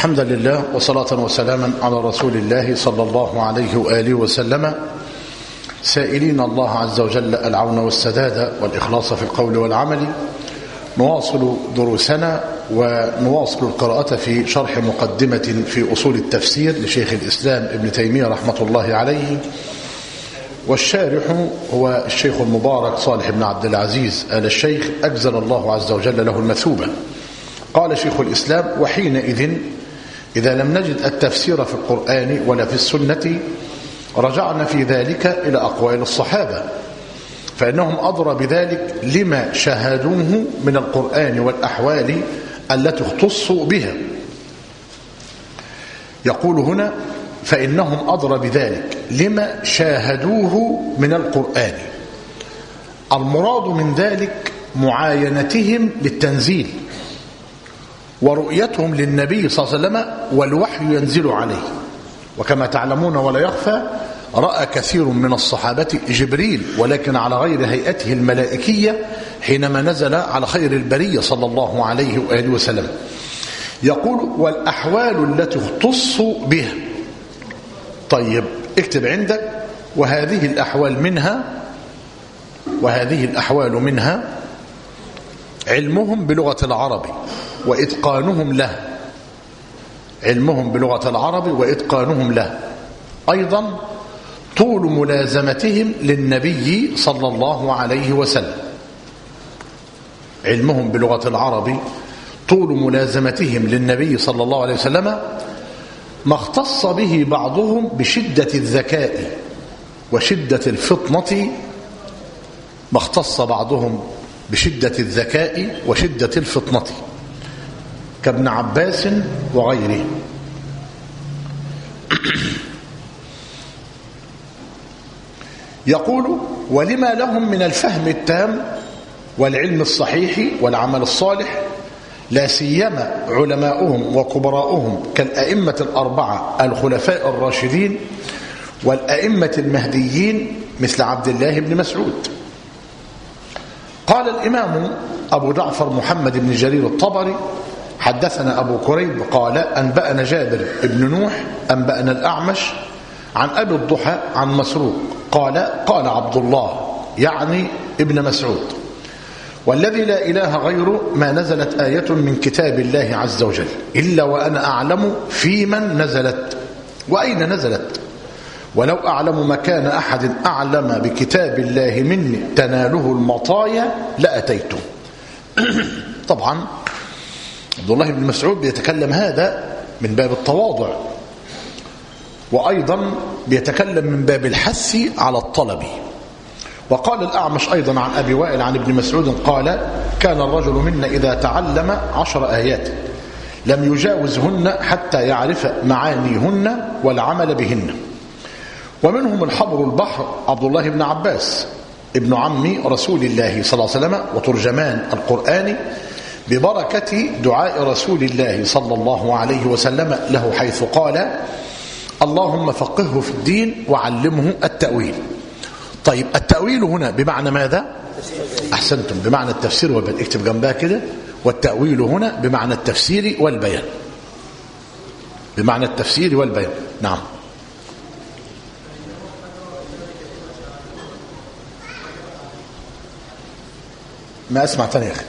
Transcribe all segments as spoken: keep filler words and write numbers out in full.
الحمد لله وصلاة وسلاما على رسول الله صلى الله عليه وآله وسلم، سائلين الله عز وجل العون والسداد والإخلاص في القول والعمل. نواصل دروسنا ونواصل القراءة في شرح مقدمة في أصول التفسير لشيخ الإسلام ابن تيمية رحمة الله عليه، والشارح هو الشيخ المبارك صالح بن عبد العزيز آل الشيخ أجزل الله عز وجل له المثوبة. قال شيخ الإسلام: وحينئذ إذا لم نجد التفسير في القرآن ولا في السنة رجعنا في ذلك إلى أقوال الصحابة، فإنهم أدرى بذلك لما شاهدوه من القرآن والأحوال التي اختصوا بها. يقول هنا: فإنهم أدرى بذلك لما شاهدوه من القرآن. المراد من ذلك معاينتهم للتنزيل ورؤيتهم للنبي صلى الله عليه وسلم والوحي ينزل عليه. وكما تعلمون ولا يخفى، رأى كثير من الصحابة جبريل ولكن على غير هيئته الملائكية حينما نزل على خير البرية صلى الله عليه وآله وسلم. يقول: والأحوال التي اختصوا بها. طيب اكتب عندك: وهذه الأحوال منها وهذه الأحوال منها علمهم بلغة العرب وإتقانهم له. علمهم بلغة العرب وإتقانهم له. أيضا طول ملازمتهم للنبي صلى الله عليه وسلم. علمهم بلغة العرب، طول ملازمتهم للنبي صلى الله عليه وسلم، ما اختص به بعضهم بشدة الذكاء وشدة الفطنة. ما اختص بعضهم بشدة الذكاء وشدة الفطنة كابن عباس وغيره. يقول: ولما لهم من الفهم التام والعلم الصحيح والعمل الصالح، لا سيما علماؤهم وكبراؤهم كالأئمة الأربعة الخلفاء الراشدين والأئمة المهديين مثل عبد الله بن مسعود. قال الإمام أبو جعفر محمد بن جرير الطبري: حدثنا أبو كريب قال أنبأنا جابر بن نوح أنبأنا الأعمش عن أبي الضحى عن مسروق قال: قال عبد الله يعني ابن مسعود: والذي لا إله غيره ما نزلت آية من كتاب الله عز وجل إلا وأنا أعلم في من نزلت وأين نزلت، ولو أعلم مكان أحد أعلم بكتاب الله مني تناله المطايا لأتيته. طبعا عبد الله بن مسعود بيتكلم هذا من باب التواضع، وأيضا بيتكلم من باب الحث على الطلب. وقال الأعمش أيضا عن أبي وائل عن ابن مسعود قال: كان الرجل منا إذا تعلم عشر آيات لم يجاوزهن حتى يعرف معانيهن والعمل بهن. ومنهم الحبر البحر عبد الله بن عباس ابن عم رسول الله صلى الله عليه وسلم وترجمان القرآن، ببركة دعاء رسول الله صلى الله عليه وسلم له حيث قال: اللهم فقهه في الدين وعلمه التأويل. طيب التأويل هنا بمعنى ماذا؟ أحسنتم، بمعنى التفسير والبيان. اكتب جنبها كده: والتأويل هنا بمعنى التفسير والبيان. بمعنى التفسير والبيان. نعم. ما أسمع تاني يا أخي.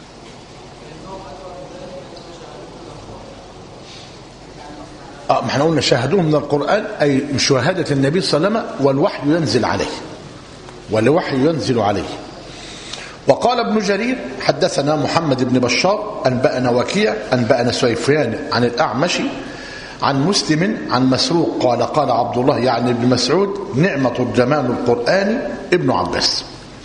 آه ما احنا قلنا شاهدوه من القرآن، أي مشاهدة النبي صلى الله عليه وسلم والوحي ينزل عليه والوحي ينزل عليه. وقال ابن جرير: حدثنا محمد بن بشار أنبأنا وكيع أنبأنا سفيان عن الأعمش عن مسلم عن مسروق قال: قال عبد الله يعني ابن مسعود: نعمة جمال القرآن ابن عباس.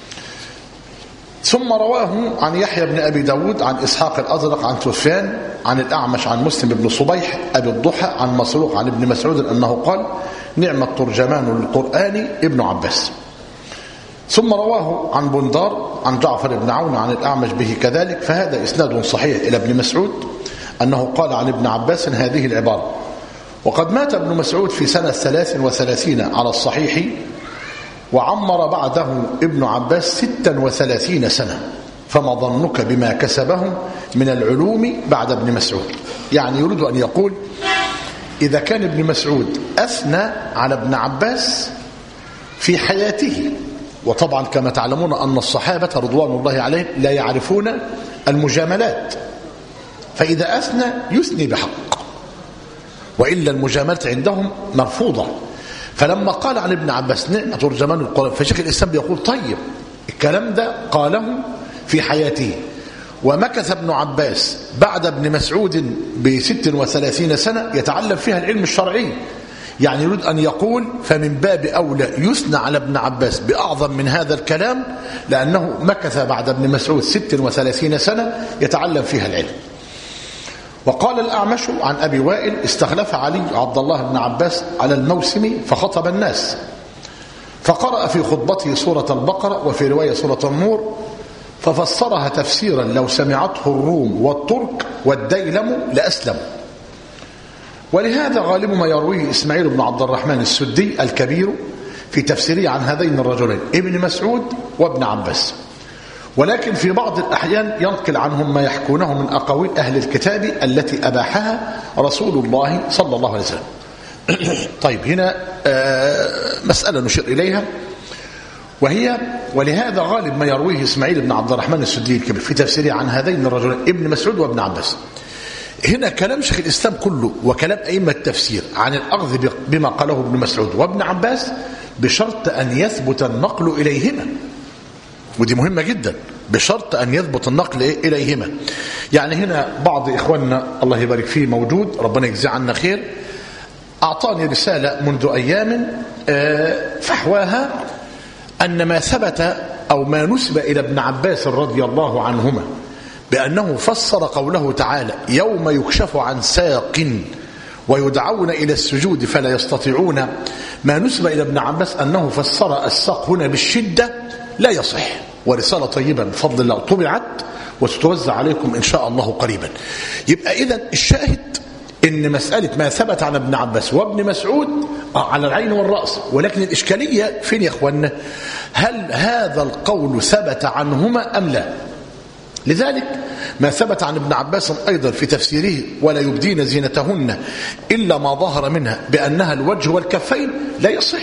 ثم رواه عن يحيى بن أبي داود عن إسحاق الأزرق عن سفيان عن الأعمش عن مسلم بن صبيح أبي الضحى عن مسروق عن ابن مسعود أنه قال: نعمة ترجمان للقرآن ابن عباس. ثم رواه عن بندار عن جعفر بن عون عن الأعمش به كذلك، فهذا إسناد صحيح إلى ابن مسعود أنه قال عن ابن عباس هذه العبارة. وقد مات ابن مسعود في سنة ثلاث وثلاثين على الصحيح، وعمر بعده ابن عباس ستا وثلاثين سنة، فما ظنك بما كسبهم من العلوم بعد ابن مسعود. يعني يريد أن يقول إذا كان ابن مسعود أثنى على ابن عباس في حياته، وطبعا كما تعلمون أن الصحابة رضوان الله عليهم لا يعرفون المجاملات، فإذا أثنى يثني بحق، وإلا المجاملة عندهم مرفوضة. فلما قال عن ابن عباس نعمة ترجمان القرآن، فشيخ الإسلام يقول طيب الكلام ده قاله في حياته، ومكث ابن عباس بعد ابن مسعود بست وثلاثين سنة يتعلم فيها العلم الشرعي، يعني يريد أن يقول فمن باب أولى يثنى على ابن عباس بأعظم من هذا الكلام، لأنه مكث بعد ابن مسعود ست وثلاثين سنة يتعلم فيها العلم. وقال الأعمش عن أبي وائل استخلف علي عبد الله بن عباس على الموسم فخطب الناس، فقرأ في خطبته سورة البقرة وفي رواية سورة النور، ففسرها تفسيرا لو سمعته الروم والترك والديلم لأسلموا. ولهذا غالب ما يرويه إسماعيل بن عبد الرحمن السدي الكبير في تفسيره عن هذين الرجلين ابن مسعود وابن عباس، ولكن في بعض الأحيان ينقل عنهم ما يحكونه من أقاويل أهل الكتاب التي أباحها رسول الله صلى الله عليه وسلم. طيب هنا مسألة نشير إليها، وهي ولهذا غالب ما يرويه إسماعيل بن عبد الرحمن السدي الكبير في تفسيره عن هذين الرجلين ابن مسعود وابن عباس. هنا كلام شيخ الإسلام كله وكلام أئمة التفسير عن الأخذ بما قاله ابن مسعود وابن عباس بشرط أن يثبت النقل إليهما، ودي مهمة جدا، بشرط أن يثبت النقل إليهما. يعني هنا بعض إخواننا الله يبارك فيه موجود ربنا يجزيه عنا خير، أعطاني رسالة منذ أيام فحواها أن ما ثبت أو ما نسب إلى ابن عباس رضي الله عنهما بأنه فسر قوله تعالى يوم يكشف عن ساق ويدعون إلى السجود فلا يستطيعون، ما نسب إلى ابن عباس أنه فسر الساق هنا بالشدة لا يصح. ورسالة طيبة بفضل الله طبعت وستوزع عليكم إن شاء الله قريبا. يبقى إذن الشاهد إن مسألة ما ثبت عن ابن عباس وابن مسعود على العين والرأس، ولكن الإشكالية فين يا أخوانا؟ هل هذا القول ثبت عنهما أم لا؟ لذلك ما ثبت عن ابن عباس أيضا في تفسيره ولا يبدين زينتهن إلا ما ظهر منها بأنها الوجه والكفين لا يصح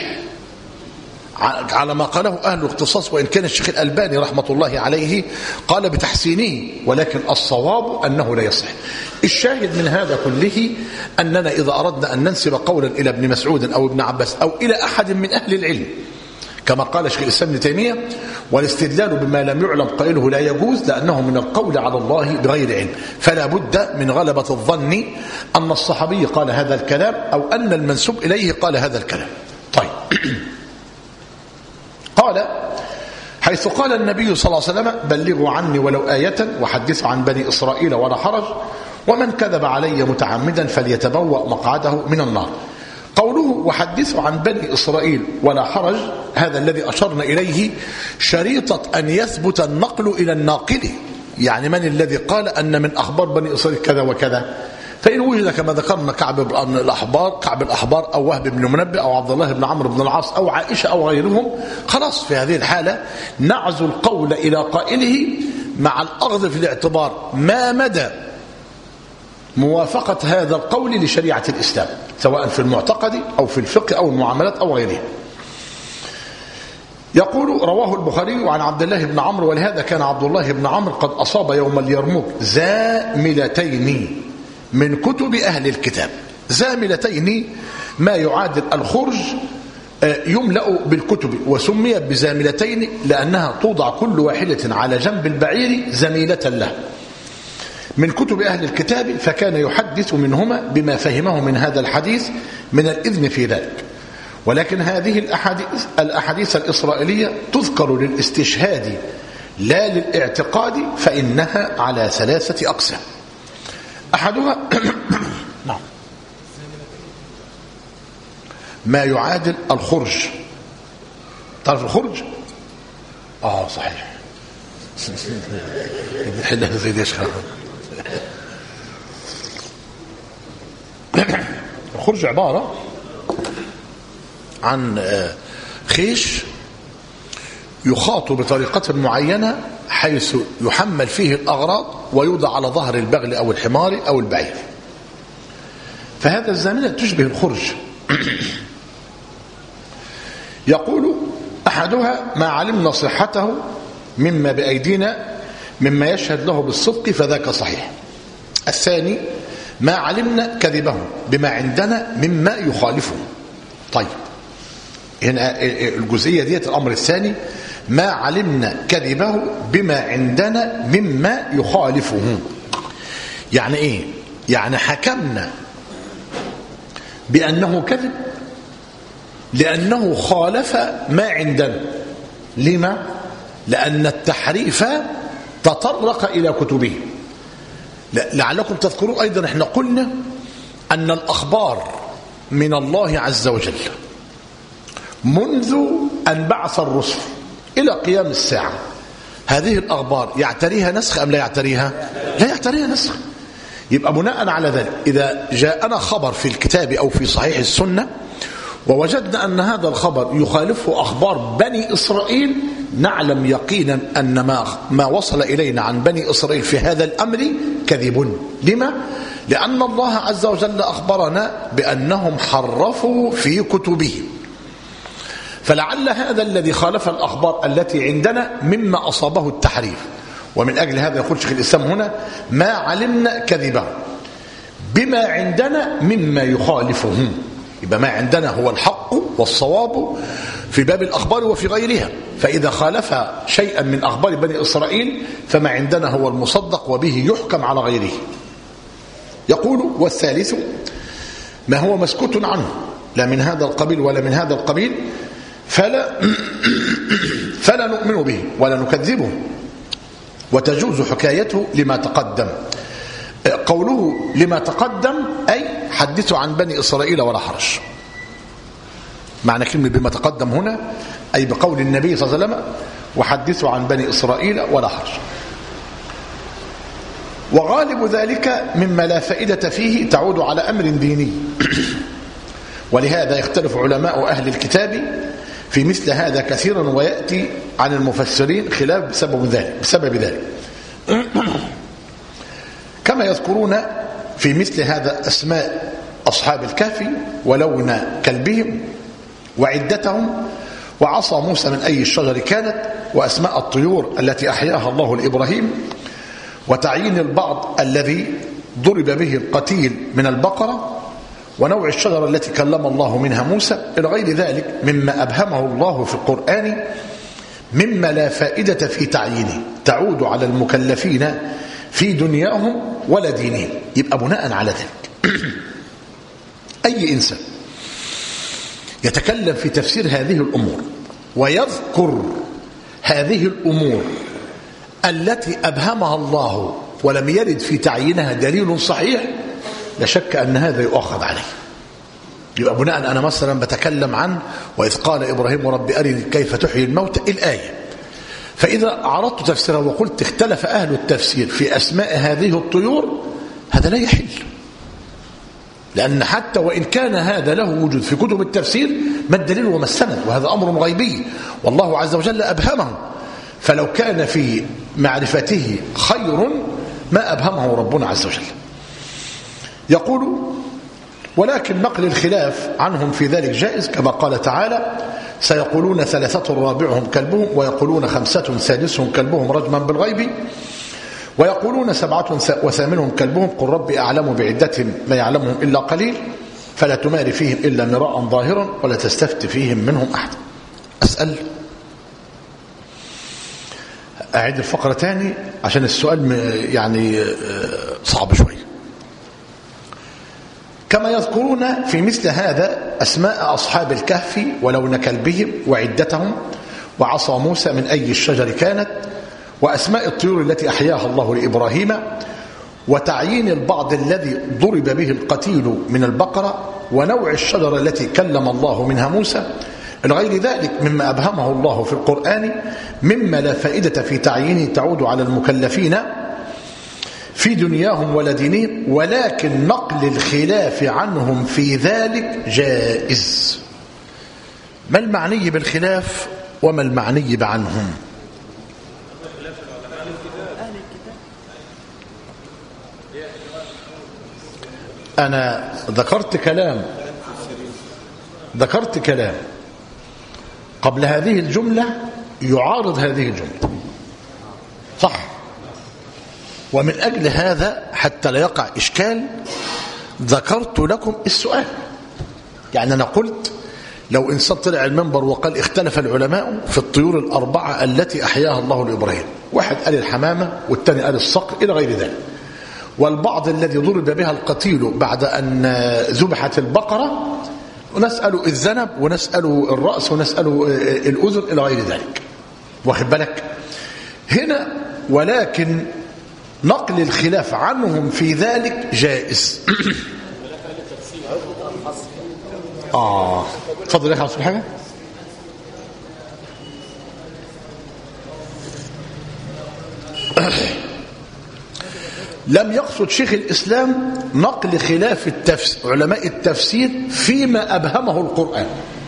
على ما قاله أهل الاختصاص، وإن كان الشيخ الألباني رحمة الله عليه قال بتحسينه، ولكن الصواب أنه لا يصح. الشاهد من هذا كله أننا إذا أردنا أن ننسب قولا إلى ابن مسعود أو ابن عباس أو إلى أحد من أهل العلم كما قال شيخ الإسلام ابن تيمية، والاستدلال بما لم يعلم قائله لا يجوز لأنه من القول على الله بغير علم، فلا بد من غلبة الظن أن الصحابي قال هذا الكلام أو أن المنسوب إليه قال هذا الكلام. طيب قال حيث قال النبي صلى الله عليه وسلم بلغوا عني ولو آية وحدثوا عن بني إسرائيل ولا حرج ومن كذب علي متعمدا فليتبوأ مقعده من النار. قوله وحدثوا عن بني إسرائيل ولا حرج هذا الذي أشرنا إليه شريطة أن يثبت النقل إلى الناقل، يعني من الذي قال أن من أخبار بني إسرائيل كذا وكذا، فإن وجد كما ذكرنا كعب بن الأحبار كعب الأحبار أو وهب بن منبه أو عبد الله بن عمرو بن العاص أو عائشة أو غيرهم، خلاص في هذه الحالة نعزو القول إلى قائله مع الأخذ في الاعتبار ما مدى موافقة هذا القول لشريعة الإسلام سواء في المعتقد أو في الفقه أو المعاملات أو غيرها. يقول رواه البخاري عن عبد الله بن عمرو ولهذا كان عبد الله بن عمرو قد أصاب يوم اليرموك زاملتين من كتب أهل الكتاب. زاملتين ما يعادل الخرج يملأ بالكتب، وسميت بزاملتين لأنها توضع كل واحدة على جنب البعير زميلة له من كتب أهل الكتاب، فكان يحدث منهما بما فهمه من هذا الحديث من الإذن في ذلك. ولكن هذه الأحاديث, الأحاديث الإسرائيلية تذكر للاستشهاد لا للاعتقاد، فإنها على ثلاثة أقسام. أحدها نعم ما يعادل الخرج. تعرف الخرج؟ آه صحيح نحلها زي ديش. الخرج عبارة عن خيش يخاط بطريقة معينة حيث يحمل فيه الأغراض ويوضع على ظهر البغل أو الحمار أو البعير. فهذا الزامنة تشبه الخرج. يقول أحدها ما علمنا صحته مما بأيدينا مما يشهد له بالصدق فذاك صحيح. الثاني ما علمنا كذبه بما عندنا مما يخالفه. طيب هنا الجزئية ديت الأمر الثاني ما علمنا كذبه بما عندنا مما يخالفه. يعني إيه؟ يعني حكمنا بأنه كذب لأنه خالف ما عندنا. لما؟ لأن التحريف تطرق إلى كتبه. لعلكم تذكرون أيضا احنا قلنا أن الأخبار من الله عز وجل منذ أن بعث الرسل إلى قيام الساعة هذه الأخبار يعتريها نسخ أم لا يعتريها؟ لا يعتريها نسخ. يبقى بناء على ذلك إذا جاءنا خبر في الكتاب أو في صحيح السنة ووجدنا أن هذا الخبر يخالفه أخبار بني إسرائيل نعلم يقينا أن ما, ما وصل إلينا عن بني إسرائيل في هذا الأمر كذب. لما؟ لأن الله عز وجل أخبرنا بأنهم حرفوا في كتبهم. فلعل هذا الذي خالف الأخبار التي عندنا مما أصابه التحريف. ومن أجل هذا يقول شيخ الإسلام هنا ما علمنا كذبه بما عندنا مما يخالفه. يبقى ما عندنا هو الحق والصواب في باب الأخبار وفي غيرها. فإذا خالف شيئا من أخبار بني إسرائيل فما عندنا هو المصدق وبه يحكم على غيره. يقول والثالث ما هو مسكوت عنه لا من هذا القبيل ولا من هذا القبيل فلا, فلا نؤمن به ولا نكذبه وتجوز حكايته لما تقدم. قوله لما تقدم أي حدثوا عن بني إسرائيل ولا حرج. معنى كلمة بما تقدم هنا أي بقول النبي صلى الله عليه وسلم وحدثوا عن بني إسرائيل ولا حرج. وغالب ذلك مما لا فائدة فيه تعود على أمر ديني. ولهذا يختلف علماء أهل الكتاب في مثل هذا كثيرا ويأتي عن المفسرين خلاف بسبب ذلك, بسبب ذلك. كما يذكرون في مثل هذا أسماء أصحاب الكهف ولون كلبهم وعدتهم وعصا موسى من أي الشجر كانت وأسماء الطيور التي أحياها الله لإبراهيم وتعيين البعض الذي ضرب به القتيل من البقرة ونوع الشجرة التي كلم الله منها موسى إلى غير ذلك مما أبهمه الله في القرآن مما لا فائدة في تعيينه تعود على المكلفين في دنياهم ولا دينهم. يبقى بناء على ذلك أي إنسان يتكلم في تفسير هذه الأمور ويذكر هذه الأمور التي أبهمها الله ولم يرد في تعيينها دليل صحيح لا شك أن هذا يؤخذ عليه. يبقى بناء أنا مثلا بتكلم عن وإذ قال إبراهيم رب أرني كيف تحيي الموتى الآية. فإذا عرضت تفسيرها وقلت اختلف أهل التفسير في أسماء هذه الطيور هذا لا يحل. لأن حتى وإن كان هذا له وجود في كتب التفسير ما الدليل وما السند وهذا أمر غيبي والله عز وجل أبهمه. فلو كان في معرفته خير ما أبهمه ربنا عز وجل. يقول ولكن نقل الخلاف عنهم في ذلك جائز كما قال تعالى سيقولون ثلاثة رابعهم كلبهم ويقولون خمسة سادسهم كلبهم رجما بالغيب ويقولون سبعة وثامنهم كلبهم قل ربي أعلم بعدتهم ما يعلمهم إلا قليل فلا تماري فيهم إلا مراء ظاهرا ولا تستفت فيهم منهم أحد. أسأل أعيد الفقرة تاني عشان السؤال يعني صعب شوي. كما يذكرون في مثل هذا أسماء أصحاب الكهف ولون كلبهم وعدتهم وعصا موسى من أي الشجر كانت وأسماء الطيور التي أحياها الله لإبراهيم وتعيين البعض الذي ضرب به القتيل من البقرة ونوع الشجرة التي كلم الله منها موسى لغير ذلك مما أبهمه الله في القرآن مما لا فائدة في تعيينه تعود على المكلفين في دنياهم ولا دينهم ولكن نقل الخلاف عنهم في ذلك جائز. ما المعني بالخلاف وما المعني بعنهم؟ أنا ذكرت كلام ذكرت كلام قبل هذه الجملة يعارض هذه الجملة، صح؟ ومن أجل هذا حتى لا يقع إشكال ذكرت لكم السؤال. يعني أنا قلت لو إنسان طلع المنبر وقال اختلف العلماء في الطيور الأربعة التي أحياها الله لإبراهيم، واحد قال الحمامة والثاني قال الصقر إلى غير ذلك، والبعض الذي ضرب بها القتيل بعد أن ذبحت البقرة، ونسأل الذنب ونسأل الرأس ونسأل الأذن إلى غير ذلك، واخد بالك هنا. ولكن نقل الخلاف عنهم في ذلك جائز. آه تفضل يا أخي حاجة. لم يقصد شيخ الإسلام نقل خلاف التفسير علماء التفسير فيما أبهمه القرآن،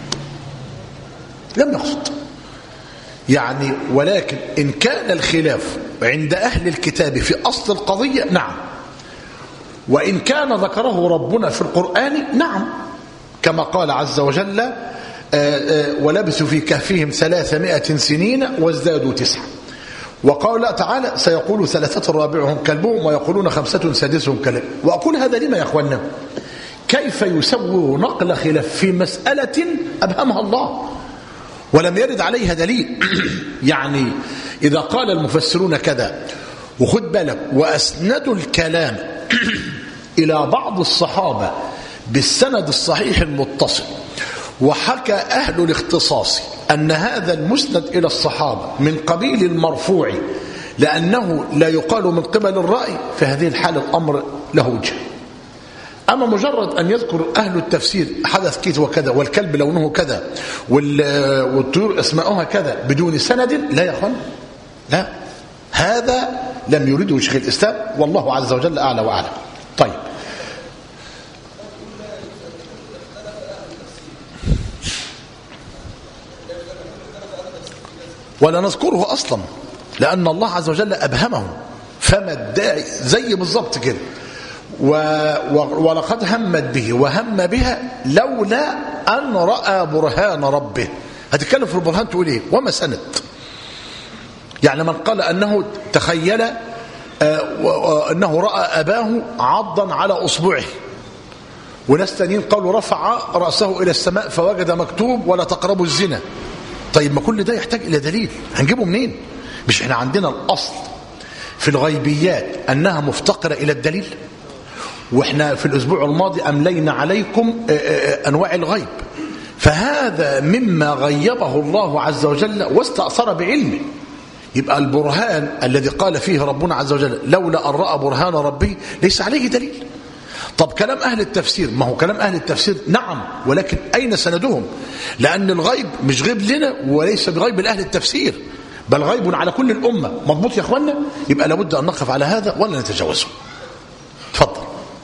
لم يقصد يعني. ولكن إن كان الخلاف عند أهل الكتاب في أصل القضية نعم، وإن كان ذكره ربنا في القرآن نعم، كما قال عز وجل ولبثوا في كهفهم ثلاثمائة سنين وازدادوا تسعة. وقال تعالى سيقول ثلاثة رابعهم كلبهم ويقولون خمسة سادسهم كلب. وأقول هذا لما يا أخوانا؟ كيف يسوغ نقل خلاف في مسألة أبهمها الله ولم يرد عليها دليل؟ يعني إذا قال المفسرون كذا، وخد بالك وأسندوا الكلام إلى بعض الصحابة بالسند الصحيح المتصل، وحكى أهل الاختصاص أن هذا المسند إلى الصحابة من قبيل المرفوع لأنه لا يقال من قبل الرأي، في هذه الحالة الأمر له وجه. أما مجرد أن يذكر أهل التفسير حدث كذا وكذا والكلب لونه كذا والطيور اسماؤها كذا بدون سند، لا يا أخوان، لا، هذا لم يريده شيخ الإسلام والله عز وجل أعلى وأعلم. طيب ولا نذكره أصلا لأن الله عز وجل أبهمه، فما الداعي زي بالضبط كده. ولقد همت به وهم بها لولا أن رأى برهان ربه. هتتكلم في البرهان تقول إيه؟ وما سند. يعني من قال أنه تخيل أنه رأى أباه عضا على أصبعه، وناس تانيين قالوا رفع رأسه إلى السماء فوجد مكتوب ولا تقربوا الزنا. طيب ما كل ده يحتاج إلى دليل، هنجيبه منين؟ مش احنا عندنا الأصل في الغيبيات أنها مفتقرة إلى الدليل، واحنا في الأسبوع الماضي أملينا عليكم أنواع الغيب، فهذا مما غيبه الله عز وجل واستأثر بعلمه. يبقى البرهان الذي قال فيه ربنا عز وجل لولا أن رأى برهان ربي ليس عليه دليل. طب كلام أهل التفسير، ما هو كلام أهل التفسير نعم، ولكن أين سندهم؟ لأن الغيب مش غيب لنا وليس بغيب لأهل التفسير، بل غيب على كل الأمة. مضبوط يا أخوانا؟ يبقى لابد أن نقف على هذا ولا نتجاوزه. تفضل.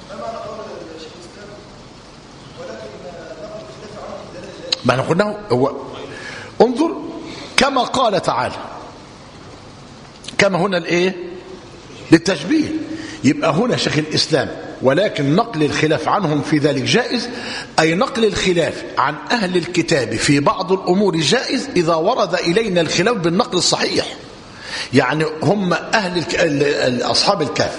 ما احنا قلناه هو انظر كما قال تعالى، كما هنا الايه للتشبيه. يبقى هنا شيخ الإسلام ولكن نقل الخلاف عنهم في ذلك جائز، أي نقل الخلاف عن أهل الكتاب في بعض الأمور جائز إذا ورد إلينا الخلاف بالنقل الصحيح. يعني هم أهل أصحاب الكهف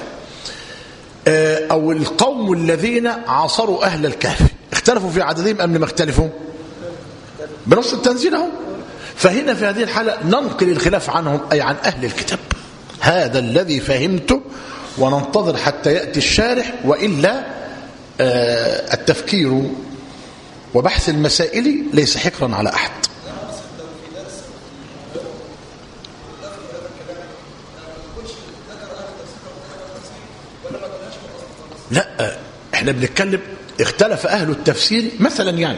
أو القوم الذين عاصروا أهل الكهف اختلفوا في عددهم أم لم يختلفوا؟ بنص التنزيل اهو. فهنا في هذه الحالة ننقل الخلاف عنهم أي عن أهل الكتاب. هذا الذي فهمته، وننتظر حتى يأتي الشارح، وإلا آه التفكير وبحث المسائل ليس حكرا على أحد. لا، احنا بنتكلم اختلف أهل التفسير مثلا، يعني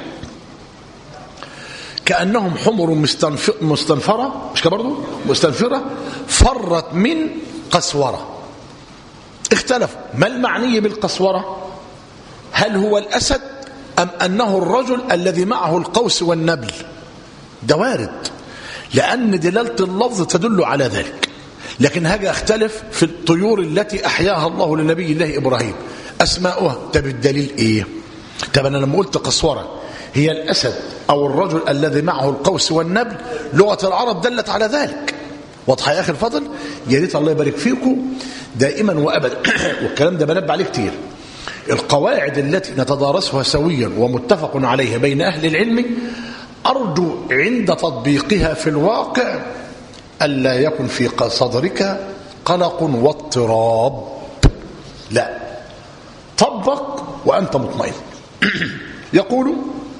كأنهم حمر مستنفرة، مش كده برضه؟ مستنفرة فرت من قسورة. اختلفوا ما المعني بالقسورة؟ هل هو الأسد أم أنه الرجل الذي معه القوس والنبل؟ ده وارد، لأن دلالة اللفظ تدل على ذلك. لكن هاجي اختلف في الطيور التي أحياها الله لنبي الله إبراهيم، أسماؤها. طب الدليل إيه؟ طب أنا لما قلت قسورة هي الأسد أو الرجل الذي معه القوس والنبل، لغة العرب دلت على ذلك. واضحة يا أخي الفضل؟ يا ريت الله يبارك فيكم دائما وأبدا والكلام ده بنبه عليه كتير. القواعد التي نتدارسها سويا ومتفق عليها بين أهل العلم أرجو عند تطبيقها في الواقع ألا يكن في صدرك قلق واضطراب. لا، طبق وأنت مطمئن. يقول: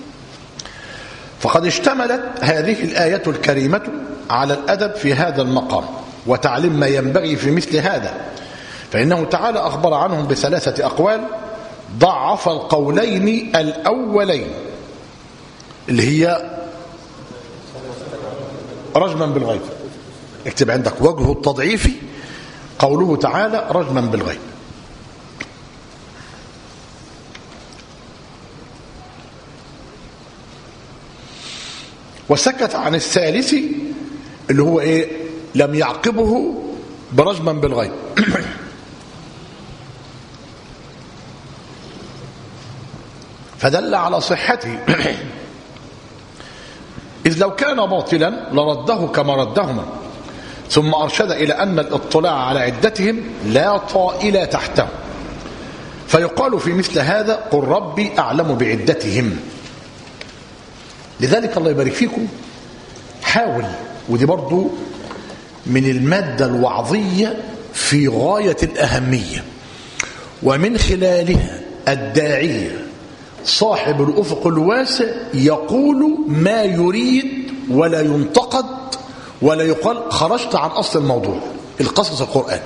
فقد اشتملت هذه الآية الكريمة على الأدب في هذا المقام وتعليم ما ينبغي في مثل هذا، فإنه تعالى أخبر عنهم بثلاثة أقوال ضعف القولين الأولين اللي هي رجما بالغيب. اكتب عندك وجه التضعيف قوله تعالى رجما بالغيب. وسكت عن الثالث اللي هو ايه؟ لم يعقبه برجما بالغيب. فدل على صحته، إذ لو كان باطلا لرده كما ردهما، ثم أرشد إلى أن الاطلاع على عدتهم لا طائل تحته، فيقال في مثل هذا قل ربي أعلم بعدتهم. لذلك الله يبارك فيكم حاول، ودي برضو من المادة الوعظية في غاية الأهمية، ومن خلالها الداعية صاحب الأفق الواسع يقول ما يريد ولا ينتقد ولا يقال خرجت عن أصل الموضوع. القصص القرآن،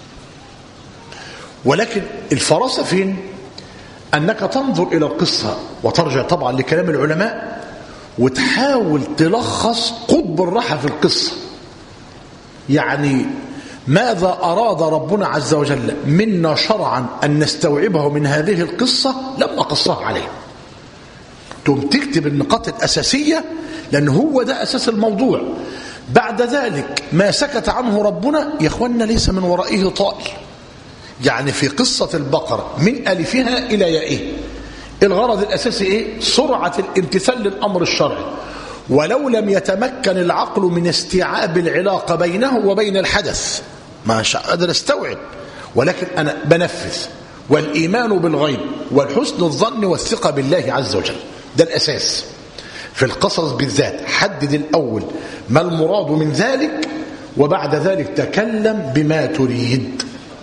ولكن الفراسة فين؟ أنك تنظر إلى القصة وترجع طبعا لكلام العلماء وتحاول تلخص قطب الراحة في القصة. يعني ماذا أراد ربنا عز وجل منا شرعا أن نستوعبه من هذه القصة لما قصها عليه. تقوم تكتب النقاط الأساسية لأن هو ده أساس الموضوع. بعد ذلك ما سكت عنه ربنا يا أخوانا ليس من ورائه طائل. يعني في قصة البقرة من ألفها إلى يائه الغرض الأساسي إيه؟ سرعة الامتثال للأمر الشرعي، ولو لم يتمكن العقل من استيعاب العلاقة بينه وبين الحدث ما قادر استوعب، ولكن أنا بنفذ. والإيمان بالغيب والحسن الظن والثقة بالله عز وجل ده الأساس في القصص بالذات. حدد الأول ما المراد من ذلك، وبعد ذلك تكلم بما تريد.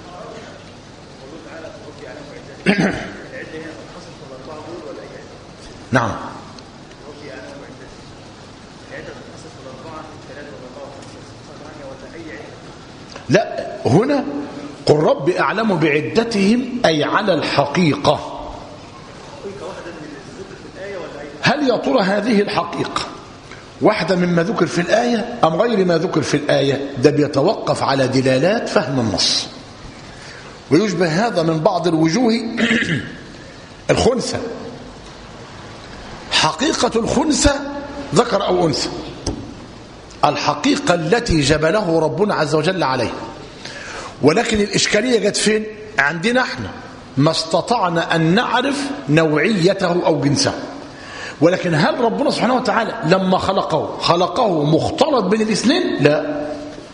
نعم. لا، هنا قل رب أعلم بعدتهم أي على الحقيقة. هل يا ترى هذه الحقيقة واحدة مما ذكر في الآية أم غير ما ذكر في الآية؟ ده بيتوقف على دلالات فهم النص. ويشبه هذا من بعض الوجوه الخنثى. حقيقة الخنثى ذكر أو أنثى، الحقيقة التي جبله ربنا عز وجل عليها. ولكن الإشكالية جت فين؟ عندنا احنا ما استطعنا أن نعرف نوعيته أو جنسه. ولكن هل ربنا سبحانه وتعالى لما خلقه خلقه مختلط بين الاثنين؟ لا،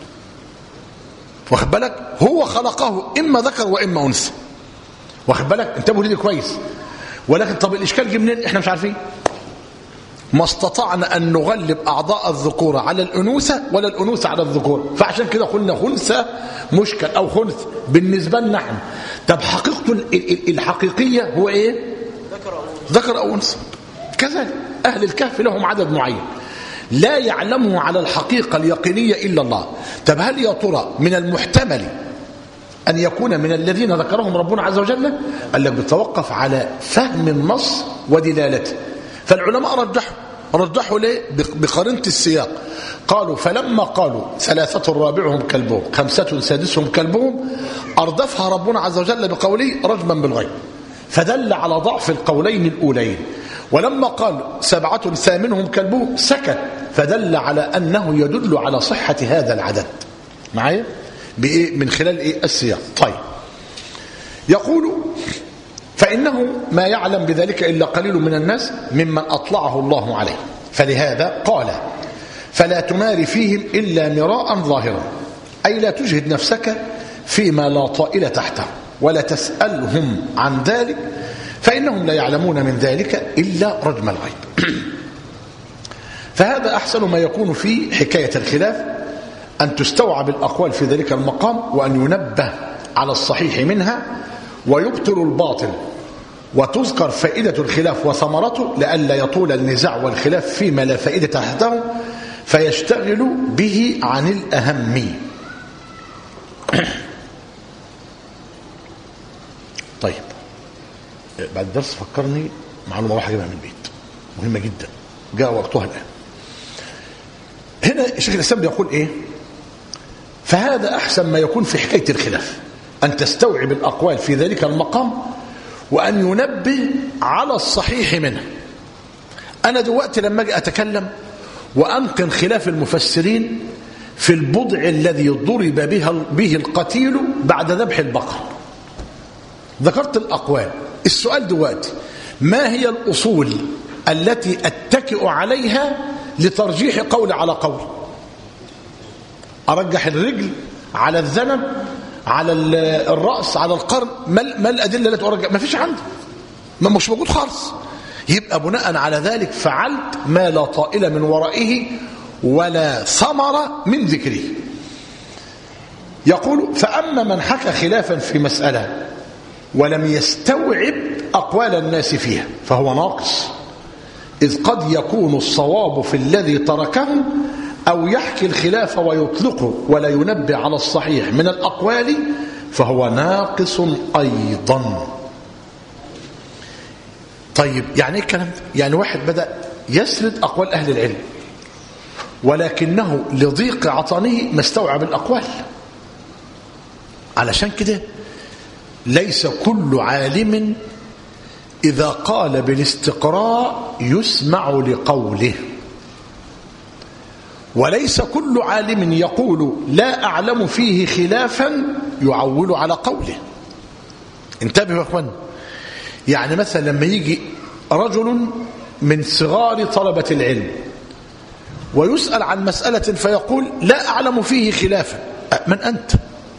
واخد بالك؟ هو خلقه إما ذكر وإما أنثى، واخد بالك؟ انتبهوا لي كويس. ولكن طب الإشكال جه منين؟ احنا مش عارفين. ما استطعنا أن نغلب أعضاء الذكورة على الأنوثة ولا الأنوثة على الذكورة، فعشان كده قلنا خنثى مشكل أو خنث بالنسبة لنا احنا. طب حقيقته الحقيقية هو إيه؟ ذكر أو أنثى. كذلك أهل الكهف لهم عدد معين لا يعلمه على الحقيقة اليقينية إلا الله. طب هل يا ترى من المحتمل أن يكون من الذين ذكرهم ربنا عز وجل؟ قال لك بتوقف على فهم النص ودلالته. فالعلماء رجحوا رجحوا ليه؟ بقرينة السياق. قالوا فلما قالوا ثلاثة رابعهم كلبهم خمسة سادسهم كلبهم أردفها ربنا عز وجل بقوله رجما بالغيب، فدل على ضعف القولين الأولين. ولما قال سبعة ثامنهم كلبهم سكت، فدل على أنه يدل على صحة هذا العدد. معايا؟ بإيه؟ من خلال إيه؟ السياق. طيب، يقول فإنه ما يعلم بذلك إلا قليل من الناس ممن أطلعه الله عليه. فلهذا قال فلا تمار فيهم إلا مراء ظاهرا، أي لا تجهد نفسك فيما لا طائل تحته، ولا تسألهم عن ذلك فإنهم لا يعلمون من ذلك إلا رجم الغيب. فهذا أحسن ما يكون في حكاية الخلاف، أن تستوعب الأقوال في ذلك المقام، وأن ينبه على الصحيح منها ويبطل الباطل، وتذكر فائدة الخلاف وثمرته لئلا يطول النزاع والخلاف فيما لا فائدة تحته فيشتغل به عن الأهم. طيب بعد الدرس فكرني معلومة راح أجيبها من البيت مهمة جدا جاء وقتها الآن. هنا الشيخ الإسلام بيقول إيه؟ فهذا أحسن ما يكون في حكاية الخلاف، أن تستوعب الأقوال في ذلك المقام وأن ينبه على الصحيح منه. أنا دلوقتي لما أجي أتكلم وأنقل خلاف المفسرين في البضع الذي ضرب به القتيل بعد ذبح البقر، ذكرت الأقوال. السؤال دلوقتي ما هي الأصول التي أتكئ عليها لترجيح قول على قول؟ أرجح الرجل على الذنب على الرأس على القرن؟ ما الأدلة التي أرجح؟ ما فيش عندي، ما مش موجود خالص. يبقى بناء على ذلك فعلت ما لا طائل من ورائه ولا ثمرة من ذكره. يقول فأما من حكى خلافا في مسألة ولم يستوعب أقوال الناس فيها فهو ناقص، إذ قد يكون الصواب في الذي تركه، أو يحكي الخلاف ويطلقه ولا ينبه على الصحيح من الأقوال فهو ناقص أيضا. طيب يعني ايه الكلام ده؟ يعني واحد بدأ يسرد أقوال أهل العلم ولكنه لضيق عطنه ما استوعب الأقوال. علشان كده ليس كل عالم إذا قال بالاستقراء يسمع لقوله، وليس كل عالم يقول لا أعلم فيه خلافا يعول على قوله. انتبهوا يا أخوان. يعني مثلا لما يجي رجل من صغار طلبة العلم ويسأل عن مسألة فيقول لا أعلم فيه خلافا، من أنت؟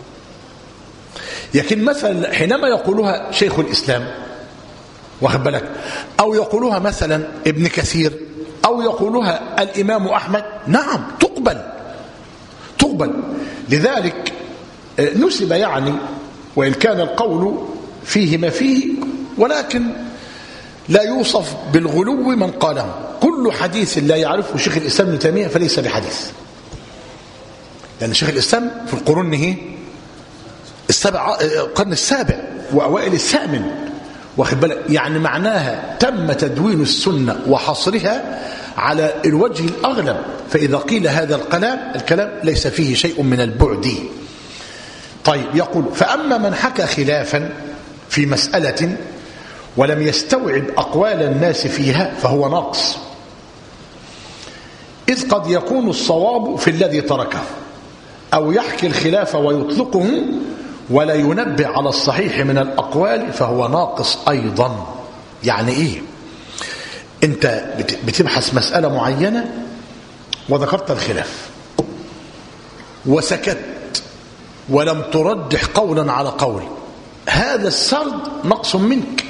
لكن مثلا حينما يقولها شيخ الإسلام واخد بالك، أو يقولها مثلا ابن كثير، أو يقولها الإمام أحمد، نعم تقبل تقبل. لذلك نسب يعني وإن كان القول فيه ما فيه، ولكن لا يوصف بالغلو من قاله. كل حديث لا يعرفه شيخ الإسلام ابن تيمية فليس بحديث، لأن شيخ الإسلام في القرون هي السبع القرن السابع وأوائل الثامن واخد بالك، يعني معناها تم تدوين السنة وحصرها على الوجه الأغلب. فإذا قيل هذا الكلام الكلام ليس فيه شيء من البعد. طيب يقول فأما من حكى خلافا في مسألة ولم يستوعب أقوال الناس فيها فهو ناقص، إذ قد يكون الصواب في الذي تركه، أو يحكي الخلاف ويطلقه ولا ينبه على الصحيح من الأقوال فهو ناقص أيضا. يعني إيه؟ أنت بتبحث مسألة معينة وذكرت الخلاف وسكت ولم ترجح قولا على قول، هذا السرد نقص منك.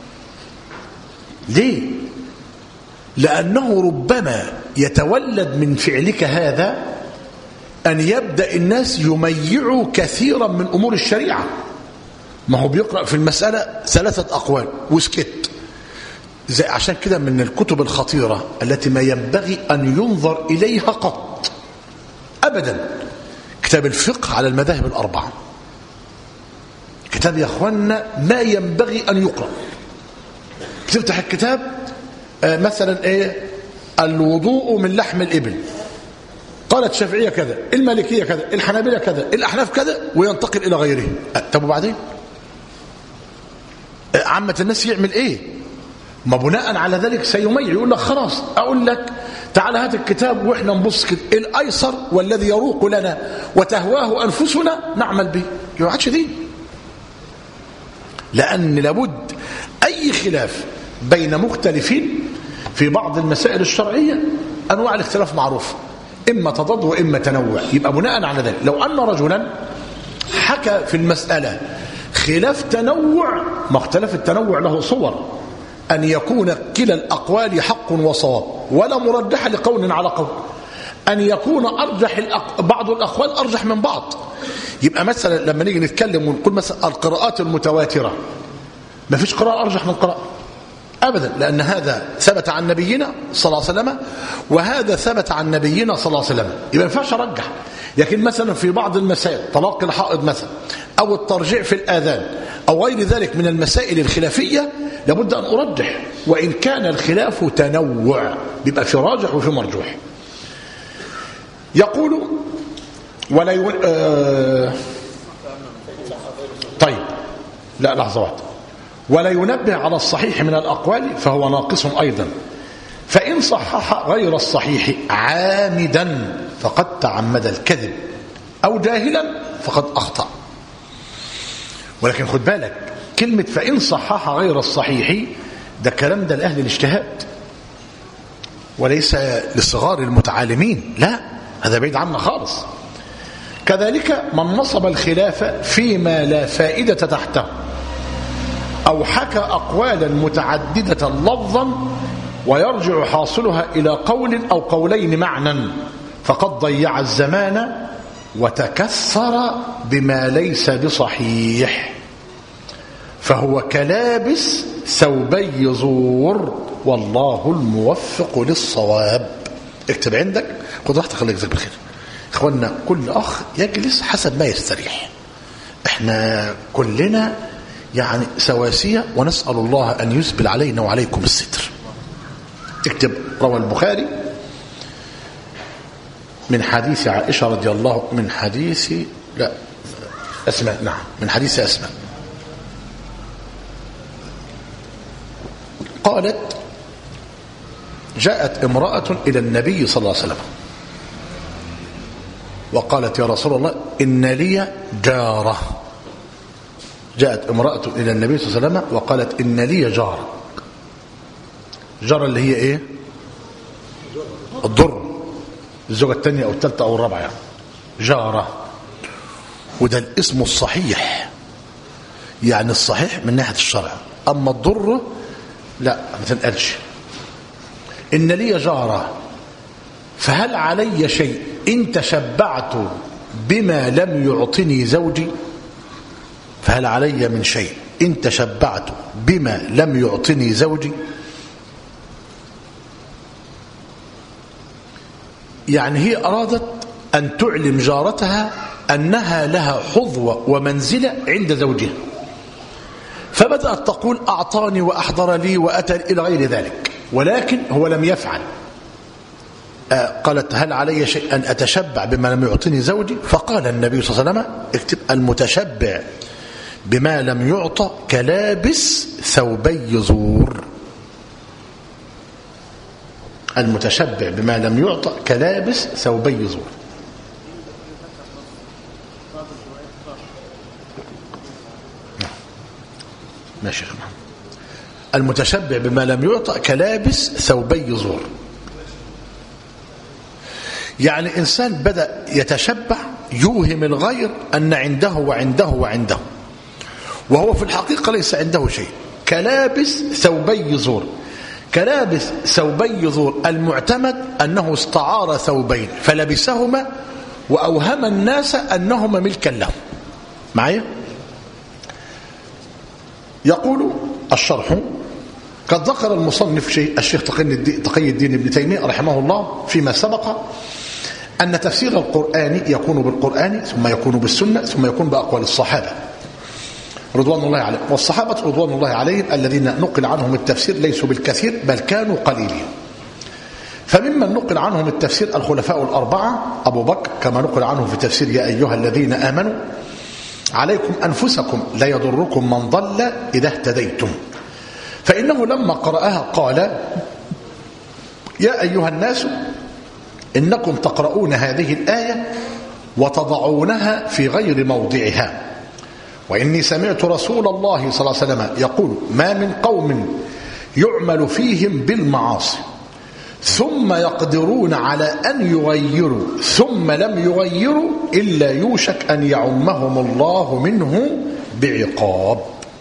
ليه؟ لأنه ربما يتولد من فعلك هذا أن يبدأ الناس يميعوا كثيرا من أمور الشريعة. ما هو بيقرأ في المسألة ثلاثة أقوال وسكت. زي عشان كده من الكتب الخطيرة التي ما ينبغي أن ينظر إليها قط أبدا كتاب الفقه على المذاهب الأربعة. كتاب يا أخوانا ما ينبغي أن يقرأ. بتفتح الكتاب آه مثلا إيه الوضوء من لحم الإبل، قالت الشافعية كذا، المالكية كذا، الحنابلة كذا، الأحناف كذا، وينتقل إلى غيره. طب وبعدين عامة الناس يعمل إيه؟ ما بناء على ذلك سيميع، يقول لك خلاص أقول لك تعال هات الكتاب وإحنا نبص كده الأيسر والذي يروق لنا وتهواه أنفسنا نعمل به. ما عادش دين، لأن لابد أي خلاف بين مختلفين في بعض المسائل الشرعية أنواع الاختلاف معروفة، إما تضاد وإما تنوع. يبقى بناء على ذلك لو أن رجلا حكى في المسألة خلاف تنوع، ما اختلف التنوع له صور، أن يكون كلا الأقوال حق وصواب ولا مرجح لقول على قول، أن يكون أرجح الأق... بعض الأقوال أرجح من بعض. يبقى مثلا لما نيجي نتكلم ونقول مثلا القراءات المتواترة، ما فيش قراءة أرجح من قراءة أبدا، لأن هذا ثبت عن نبينا صلى الله عليه وسلم وهذا ثبت عن نبينا صلى الله عليه وسلم، يبقى ما ينفعش أرجح. لكن مثلا في بعض المسائل طلاق الحائض مثلا أو الترجيع في الآذان أو غير ذلك من المسائل الخلافية لابد أن أرجح، وإن كان الخلاف تنوع بيبقى في راجح وفي مرجوح. يقول ولا يقول آه طيب لا لحظة واحدة، ولا ينبه على الصحيح من الأقوال فهو ناقص أيضا، فإن صحح غير الصحيح عامدا فقد تعمد الكذب أو جاهلا فقد أخطأ. ولكن خد بالك كلمة فإن صحح غير الصحيح ده كلام ده لأهل الاجتهاد وليس لصغار المتعالمين، لا هذا بعيد عنا خالص. كذلك من نصب الخلاف فيما لا فائدة تحته أو حكى أقوالا متعددة لفظا ويرجع حاصلها إلى قول أو قولين معنى فقد ضيع الزمان وتكثر بما ليس بصحيح، فهو كلابس ثوبي زور والله الموفق للصواب. اكتب عندك، خد راحتك خليك جزاك بالخير. اخوانا كل اخ يجلس حسب ما يستريح، احنا كلنا يعني سواسية ونسأل الله أن يسبل علينا وعليكم الستر. اكتب روى البخاري من حديث عائشة رضي الله من حديث لا أسماء نعم من حديث أسماء قالت جاءت امرأة إلى النبي صلى الله عليه وسلم وقالت يا رسول الله إن لي جارة. جاءت امرأة إلى النبي صلى الله عليه وسلم وقالت إن لي جارة. جارة اللي هي إيه؟ الضر، الزوجة الثانية أو الثالثة أو الرابعة يعني. جارة، وده الاسم الصحيح يعني الصحيح من ناحية الشرع، أما الضر لا ما تنقلش. إن لي جارة فهل علي شيء إن تشبعت بما لم يعطني زوجي؟ فهل علي من شيء إن تشبعت بما لم يعطني زوجي؟ يعني هي أرادت أن تعلم جارتها أنها لها حظوة ومنزلة عند زوجها، فبدأت تقول أعطاني وأحضر لي وأتى إلى غير ذلك، ولكن هو لم يفعل. قالت هل علي شيء أن أتشبع بما لم يعطني زوجي؟ فقال النبي صلى الله عليه وسلم اكتب المتشبع بما لم يعطى كلابس ثوبي زور. المتشبع بما لم يعطى كلابس ثوبي زور. ماشي. المتشبع بما لم يعطى كلابس ثوبي زور، يعني إنسان بدأ يتشبع يوهم الغير أن عنده وعنده وعنده وهو في الحقيقة ليس عنده شيء. كلابس ثوبي زور، كلابس ثوبي زور المعتمد أنه استعار ثوبين فلبسهما وأوهم الناس أنهما ملكا له. معايا؟ يقول الشرح قد ذكر المصنف شيء الشيخ تقي الدين ابن تيمية رحمه الله فيما سبق أن تفسير القرآن يكون بالقرآن ثم يكون بالسنة ثم يكون بأقوال الصحابة رضوان الله عليهم، والصحابة رضوان الله عليهم الذين نقل عنهم التفسير ليسوا بالكثير بل كانوا قليلين. فممن نقل عنهم التفسير الخلفاء الأربعة أبو بكر كما نقل عنه في تفسير يا أيها الذين آمنوا عليكم أنفسكم لا يضركم من ضل إذا اهتديتم، فإنه لما قرأها قال يا أيها الناس إنكم تقرؤون هذه الآية وتضعونها في غير موضعها وإني سمعت رسول الله صلى الله عليه وسلم يقول ما من قوم يعمل فيهم بالمعاصي ثم يقدرون على أن يغيروا ثم لم يغيروا إلا يوشك أن يعمهم الله منه بعقاب.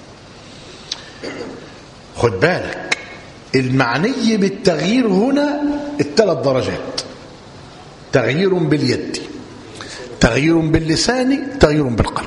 خد بالك، المعني بالتغيير هنا الثلاث درجات: تغيير باليد، تغيير باللسان، تغيير بالقلب.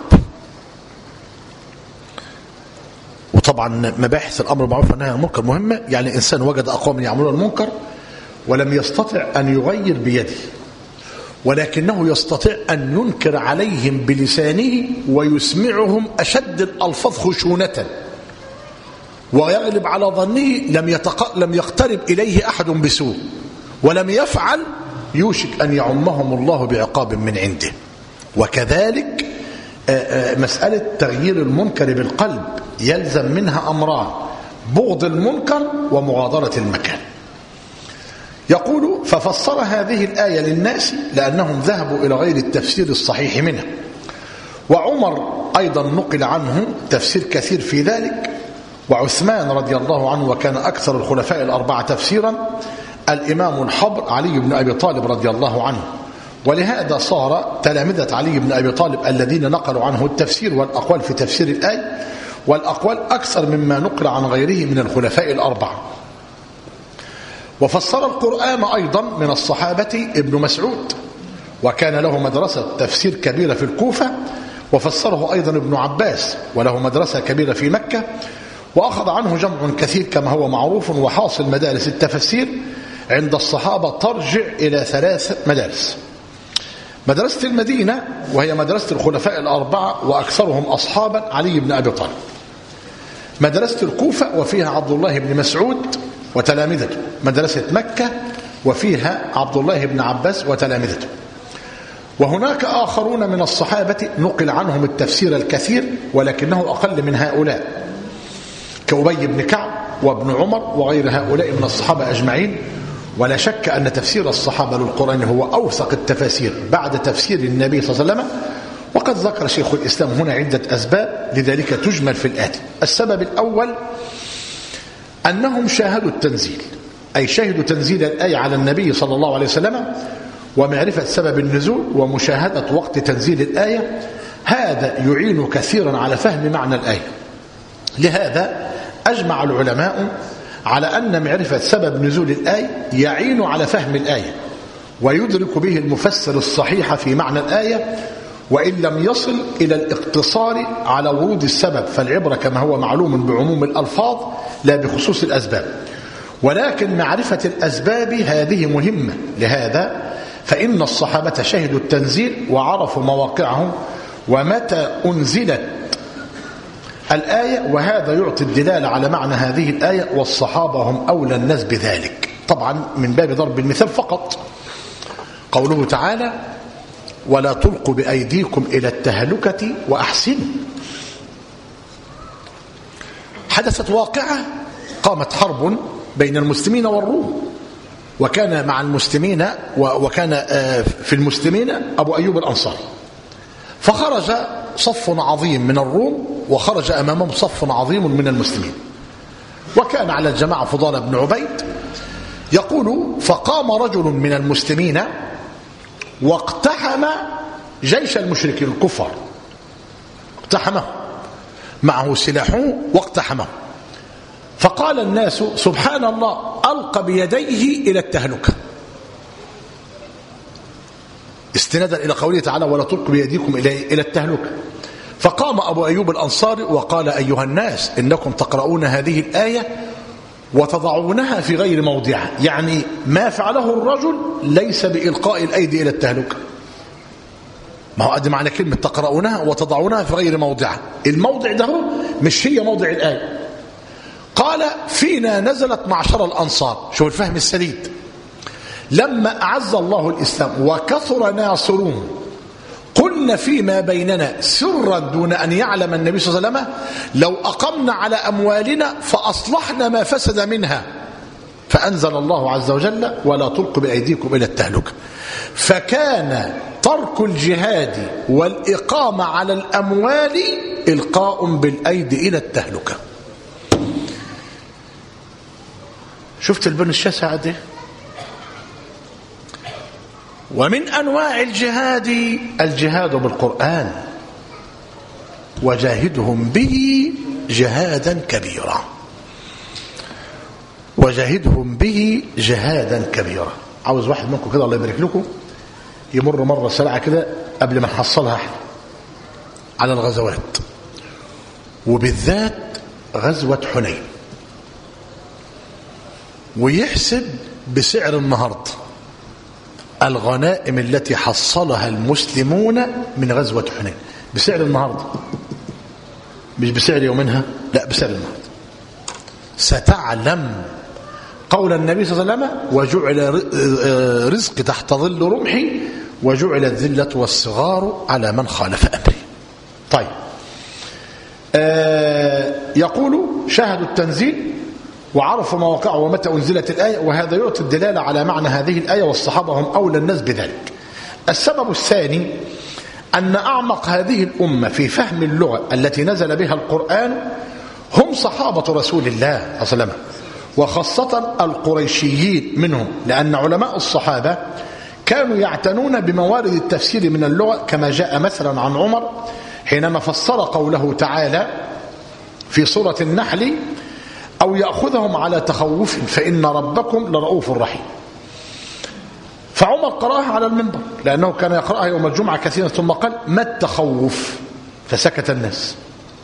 وطبعا مباحث الأمر بالمعروف والنهي عن المنكر مهمة. يعني الإنسان وجد أقوام يعملون المنكر ولم يستطع أن يغير بيده، ولكنه يستطيع أن ينكر عليهم بلسانه ويسمعهم أشد الألفاظ خشونة، ويغلب على ظنه لم, يتق... لم يقترب إليه أحد بسوء ولم يفعل، يوشك أن يعمهم الله بعقاب من عنده. وكذلك مسألة تغيير المنكر بالقلب يلزم منها أمران: بغض المنكر ومغادرة المكان. يقول ففسر هذه الآية للناس لأنهم ذهبوا إلى غير التفسير الصحيح منها. وعمر أيضا نقل عنه تفسير كثير في ذلك، وعثمان رضي الله عنه وكان أكثر الخلفاء الأربعة تفسيرا، الإمام الحبر علي بن أبي طالب رضي الله عنه. ولهذا صار تلامذة علي بن أبي طالب الذين نقلوا عنه التفسير والأقوال في تفسير الآية، والأقوال أكثر مما نقل عن غيره من الخلفاء الأربعة. وفسر القرآن أيضا من الصحابة ابن مسعود، وكان له مدرسة تفسير كبيرة في الكوفة، وفسره أيضا ابن عباس وله مدرسة كبيرة في مكة، وأخذ عنه جمع كثير كما هو معروف. وحاصل مدارس التفسير عند الصحابة ترجع إلى ثلاث مدارس: مدرسة المدينة وهي مدرسة الخلفاء الأربعة وأكثرهم أصحابا علي بن أبي طالب، مدرسة الكوفة وفيها عبد الله بن مسعود وتلامذته، مدرسة مكة وفيها عبد الله بن عباس وتلامذته. وهناك آخرون من الصحابة نقل عنهم التفسير الكثير ولكنه أقل من هؤلاء، كأبي بن كعب وابن عمر وغير هؤلاء من الصحابة أجمعين. ولا شك أن تفسير الصحابة للقرآن هو أوثق التفاسير بعد تفسير النبي صلى الله عليه وسلم. وقد ذكر شيخ الإسلام هنا عدة أسباب لذلك تجمل في الآتي. السبب الأول أنهم شاهدوا التنزيل، أي شهدوا تنزيل الآية على النبي صلى الله عليه وسلم ومعرفة سبب النزول ومشاهدة وقت تنزيل الآية. هذا يعين كثيرا على فهم معنى الآية. لهذا أجمع العلماء على أن معرفة سبب نزول الآية يعين على فهم الآية ويدرك به المفسر الصحيح في معنى الآية، وإن لم يصل إلى الاقتصار على ورود السبب، فالعبرة كما هو معلوم بعموم الألفاظ لا بخصوص الأسباب. ولكن معرفة الأسباب هذه مهمة. لهذا فإن الصحابة شهدوا التنزيل وعرفوا مواقعه ومتى أنزلت الآية، وهذا يعطي الدلالة على معنى هذه الآية، والصحابة هم أولى الناس بذلك. طبعا من باب ضرب المثال فقط قوله تعالى ولا تلقوا بأيديكم إلى التهلكة وأحسنوا. حدثت واقعة، قامت حرب بين المسلمين والروم، وكان مع المسلمين وكان في المسلمين أبو أيوب الأنصاري، فخرج صف عظيم من الروم وخرج أمامهم صف عظيم من المسلمين، وكان على الجماعة فضال بن عبيد. يقول فقام رجل من المسلمين واقتحم جيش المشركين الكفار، اقتحمه معه سلاحه واقتحمه، فقال الناس سبحان الله ألقى بيديه إلى التهلكة، استنادا إلى قوله تعالى ولا تلقوا بيديكم إلى التهلكة. فقام أبو أيوب الأنصاري وقال أيها الناس إنكم تقرؤون هذه الآية وتضعونها في غير موضعها، يعني ما فعله الرجل ليس بإلقاء الأيدي إلى التهلكة. ما هو قد معنى كلمة تقرؤونها وتضعونها في غير موضعها، الموضع ده مش هي موضع الآية. قال فينا نزلت معشر الأنصار، شوف الفهم السديد، لما أعز الله الإسلام وكثر ناصروه قلنا فيما بيننا سرا دون أن يعلم النبي صلى الله عليه وسلم لو أقمنا على أموالنا فأصلحنا ما فسد منها، فأنزل الله عز وجل ولا تلقوا بأيديكم إلى التهلكة. فكان ترك الجهاد والإقامة على الأموال إلقاء بالأيدي إلى التهلكة. شفت البن الشاسع ده؟ ومن أنواع الجهاد الجهاد بالقرآن، وجاهدهم به جهادا كبيرا، وجاهدهم به جهادا كبيرا. عاوز واحد منكم كده الله يبارك لكم يمر مرة سريعة كده قبل ما نحصلها احنا على الغزوات، وبالذات غزوة حنين، ويحسب بسعر النهارده الغنائم التي حصلها المسلمون من غزوة حنين بسعر النهارده، مش بسعر يومها، لا بسعر النهارده. ستعلم قول النبي صلى الله عليه وسلم: وجعل رزقي تحت ظل رمحي وجعل الذلة والصغار على من خالف أمري. طيب، آه يقول: شاهدوا التنزيل وعرفوا مواقعه ومتى أنزلت الآية، وهذا يعطي الدلالة على معنى هذه الآية، والصحابة هم أولى الناس بذلك. السبب الثاني أن أعمق هذه الأمة في فهم اللغة التي نزل بها القرآن هم صحابة رسول الله صلى الله عليه وسلم، وخاصة القريشيين منهم، لأن علماء الصحابة كانوا يعتنون بموارد التفسير من اللغة، كما جاء مثلا عن عمر حينما فسر قوله تعالى في سورة النحل: أو يأخذهم على تخوف فإن ربكم لرؤوف رحيم. فعمر قرأها على المنبر لأنه كان يقرأها يوم الجمعة كثيرا، ثم قال: ما التخوف؟ فسكت الناس.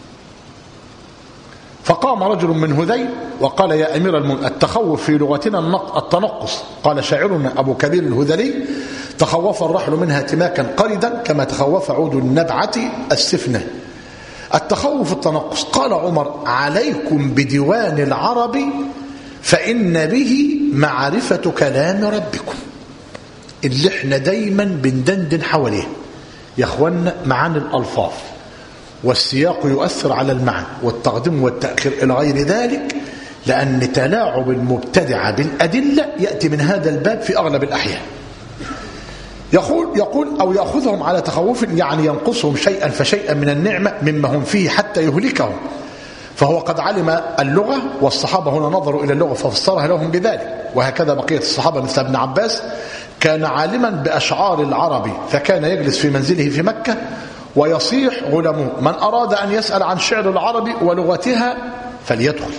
فقام رجل من هذيل وقال: يا أمير المؤمنين، التخوف في لغتنا التنقص. قال شاعرنا أبو كبير الهذلي: تخوف الرحل منها تماكا قردا كما تخوف عود النبعة السفنة. التخوف التنقص. قال عمر: عليكم بديوان العرب فإن به معرفة كلام ربكم. اللي احنا دايما بندندن حواليه يا اخوانا معاني الألفاظ، والسياق يؤثر على المعنى، والتقديم والتأخير إلى غير ذلك، لأن تلاعب المبتدعة بالأدلة يأتي من هذا الباب في أغلب الأحيان. يقول يقول أو يأخذهم على تخوف، يعني ينقصهم شيئا فشيئا من النعمة مما هم فيه حتى يهلكهم. فهو قد علم اللغة، والصحابة هنا نظروا إلى اللغة ففسرها لهم بذلك. وهكذا بقية الصحابة مثل ابن عباس كان عالما بأشعار العرب، فكان يجلس في منزله في مكة ويصيح غلامه: من أراد أن يسأل عن شعر العرب ولغتها فليدخل.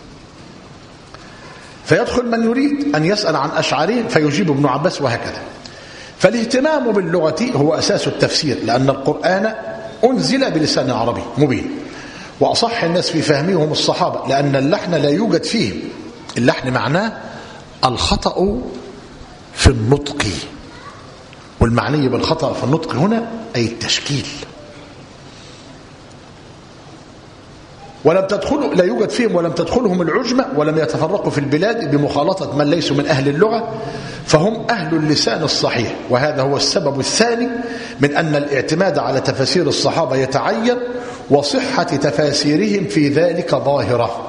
فيدخل من يريد أن يسأل عن أشعارهم فيجيب ابن عباس، وهكذا. فالاهتمام باللغة هو أساس التفسير، لأن القرآن أنزل بلسان عربي مبين، وأصح الناس في فهمهم الصحابة، لأن اللحن لا يوجد فيهم. اللحن معناه الخطأ في النطق، والمعني بالخطأ في النطق هنا أي التشكيل. ولم تدخلوا لا يوجد فيهم ولم تدخلهم العجمة، ولم يتفرقوا في البلاد بمخالطة من ليسوا من أهل اللغة، فهم أهل اللسان الصحيح. وهذا هو السبب الثاني من أن الاعتماد على تفاسير الصحابة يتعين، وصحة تفاسيرهم في ذلك ظاهرة.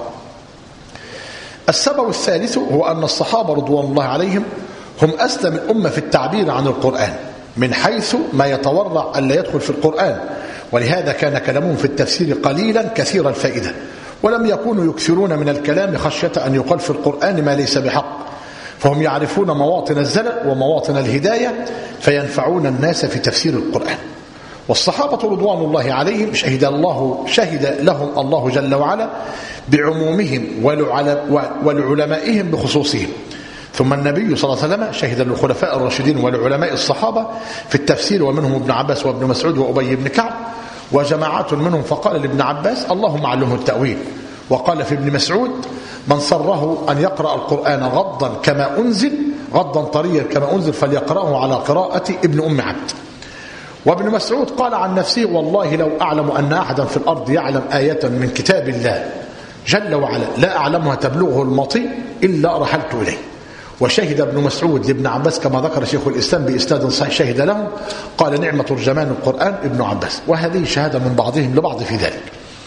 السبب الثالث هو أن الصحابة رضوان الله عليهم هم أسلم الأمة في التعبير عن القرآن، من حيث ما يتورع أن لا يدخل في القرآن، ولهذا كان كلامهم في التفسير قليلا كثير الفائدة، ولم يكونوا يكثرون من الكلام خشية أن يقال في القرآن ما ليس بحق. فهم يعرفون مواطن الزلل ومواطن الهداية، فينفعون الناس في تفسير القرآن. والصحابة رضوان الله عليهم شهد الله شهد لهم الله جل وعلا بعمومهم ولعلمائهم بخصوصهم. ثم النبي صلى الله عليه وسلم شهد للخلفاء الراشدين ولعلماء الصحابة في التفسير، ومنهم ابن عباس وابن مسعود وأبي بن كعب وجماعات منهم. فقال لابن عباس: اللهم علمه التأويل. وقال في ابن مسعود: من سره أن يقرأ القرآن غضا كما أنزل غضا طريا كما أنزل فليقرأه على قراءة ابن أم عبد. وابن مسعود قال عن نفسه: والله لو أعلم أن أحدا في الأرض يعلم آية من كتاب الله جل وعلا لا أعلمها تبلغه المطي إلا رحلت إليه. وشهد ابن مسعود لابن عباس كما ذكر شيخ الإسلام بإسناد صحيح شهد له، قال: نعمة ترجمان القرآن ابن عباس. وهذه شهادة من بعضهم لبعض في ذلك.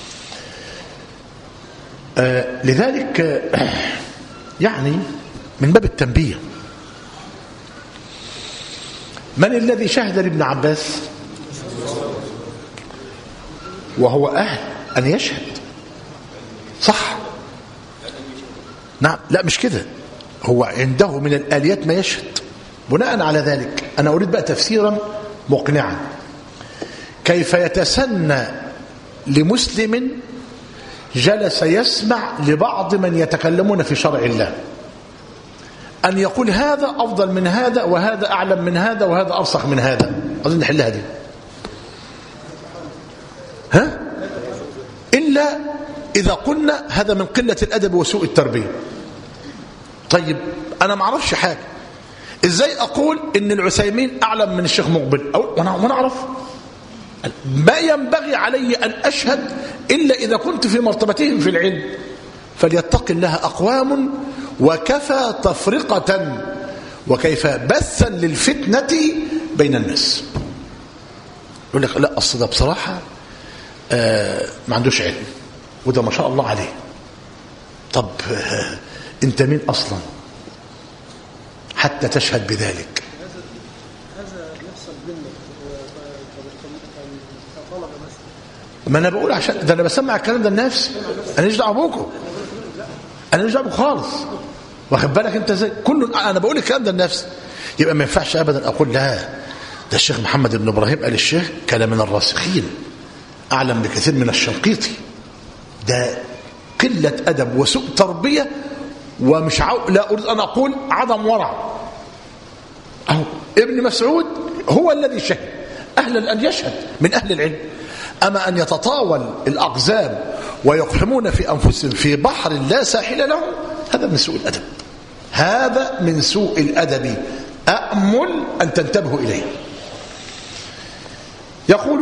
آه لذلك آه يعني من باب التنبيه، من الذي شهد لابن عباس وهو أهل أن يشهد؟ صح؟ نعم. لا مش كده، هو عنده من الآليات ما يشهد. بناء على ذلك أنا أريد بقى تفسيرا مقنعا. كيف يتسنى لمسلم جلس يسمع لبعض من يتكلمون في شرع الله أن يقول هذا أفضل من هذا وهذا أعلم من هذا وهذا أرسخ من هذا؟ أظن نحلها دي. ها؟ إلا إذا قلنا هذا من قلة الأدب وسوء التربية. طيب أنا ما أعرفش حاجة، إزاي أقول إن العثيمين أعلم من الشيخ مقبل؟ أو وأنا أعرف ما ينبغي علي أن أشهد إلا إذا كنت في مرتبتهم في العلم. فليتق الله أقوام وكفى تفرقة وكيف بثا للفتنة بين الناس. يقول لك لا أصل ده بصراحة آه ما عندوش علم وده ما شاء الله عليه. طب آه أنت مين أصلا حتى تشهد بذلك؟ هذا يحصل بيننا كطلبة مثلا. ما أنا بقول عشان ده أنا بسمع الكلام ده لنفسي، أنا مش دعوة بكم، أنا مش دعوة بكم خالص. واخد بالك أنت ازاي؟ كل أنا بقول الكلام ده لنفسي. يبقى ما ينفعش أبدا أقول لا ده الشيخ محمد بن إبراهيم آل الشيخ كان من الراسخين أعلم بكثير من الشنقيطي. ده قلة أدب وسوء تربية، ومش عو... لا أريد أن أقول عدم ورع. أهو ابن مسعود هو الذي شهد أهلا أن يشهد من أهل العلم. أما أن يتطاول الأقزام ويقحمون في أنفسهم في بحر لا ساحل لهم، هذا من سوء الأدب، هذا من سوء الأدب، أأمل أن تنتبهوا إليه. يقول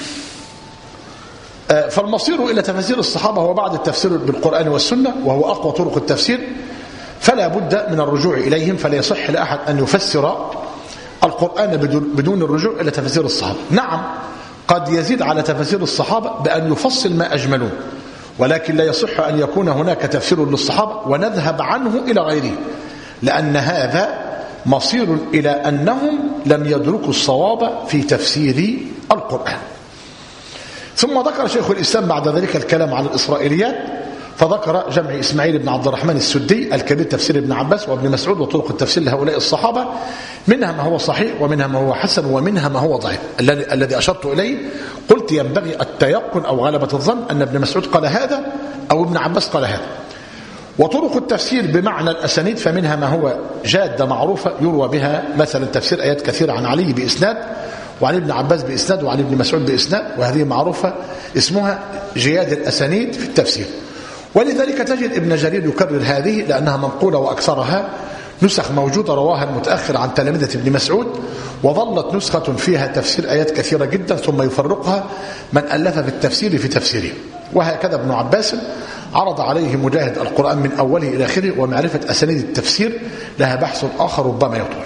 فالمصير إلى تفسير الصحابة هو بعد التفسير بالقرآن والسنة، وهو أقوى طرق التفسير، فلا بد من الرجوع إليهم. فلا يصح لأحد أن يفسر القرآن بدون الرجوع إلى تفسير الصحابة. نعم قد يزيد على تفسير الصحابة بأن يفصل ما أجملون، ولكن لا يصح أن يكون هناك تفسير للصحابة ونذهب عنه إلى غيره، لأن هذا مصير إلى أنهم لم يدركوا الصواب في تفسير القرآن. ثم ذكر شيخ الإسلام بعد ذلك الكلام على الإسرائيليات، فذكر جمع إسماعيل بن عبد الرحمن السدي الكبير تفسير ابن عباس وابن مسعود وطرق التفسير لهؤلاء الصحابة، منها ما هو صحيح ومنها ما هو حسن ومنها ما هو ضعيف. الذي أشرت إليه قلت ينبغي التيقن أو غلبة الظن أن ابن مسعود قال هذا أو ابن عباس قال هذا. وطرق التفسير بمعنى الأسانيد فمنها ما هو جادة معروفة يروى بها، مثلا تفسير آيات كثيرة عن علي بإسناد، وعن ابن عباس بإسناد، وعن ابن مسعود بإسناد، وهذه معروفة اسمها جياد الأسانيد في التفسير. ولذلك تجد ابن جرير يكرر هذه لأنها منقولة وأكثرها نسخ موجودة رواها المتأخر عن تلامذة ابن مسعود، وظلت نسخة فيها تفسير آيات كثيرة جدا ثم يفرقها من ألف في التفسير في تفسيره. وهكذا ابن عباس عرض عليه مجاهد القرآن من أوله إلى آخره، ومعرفة أسانيد التفسير لها بحث آخر ربما يطول.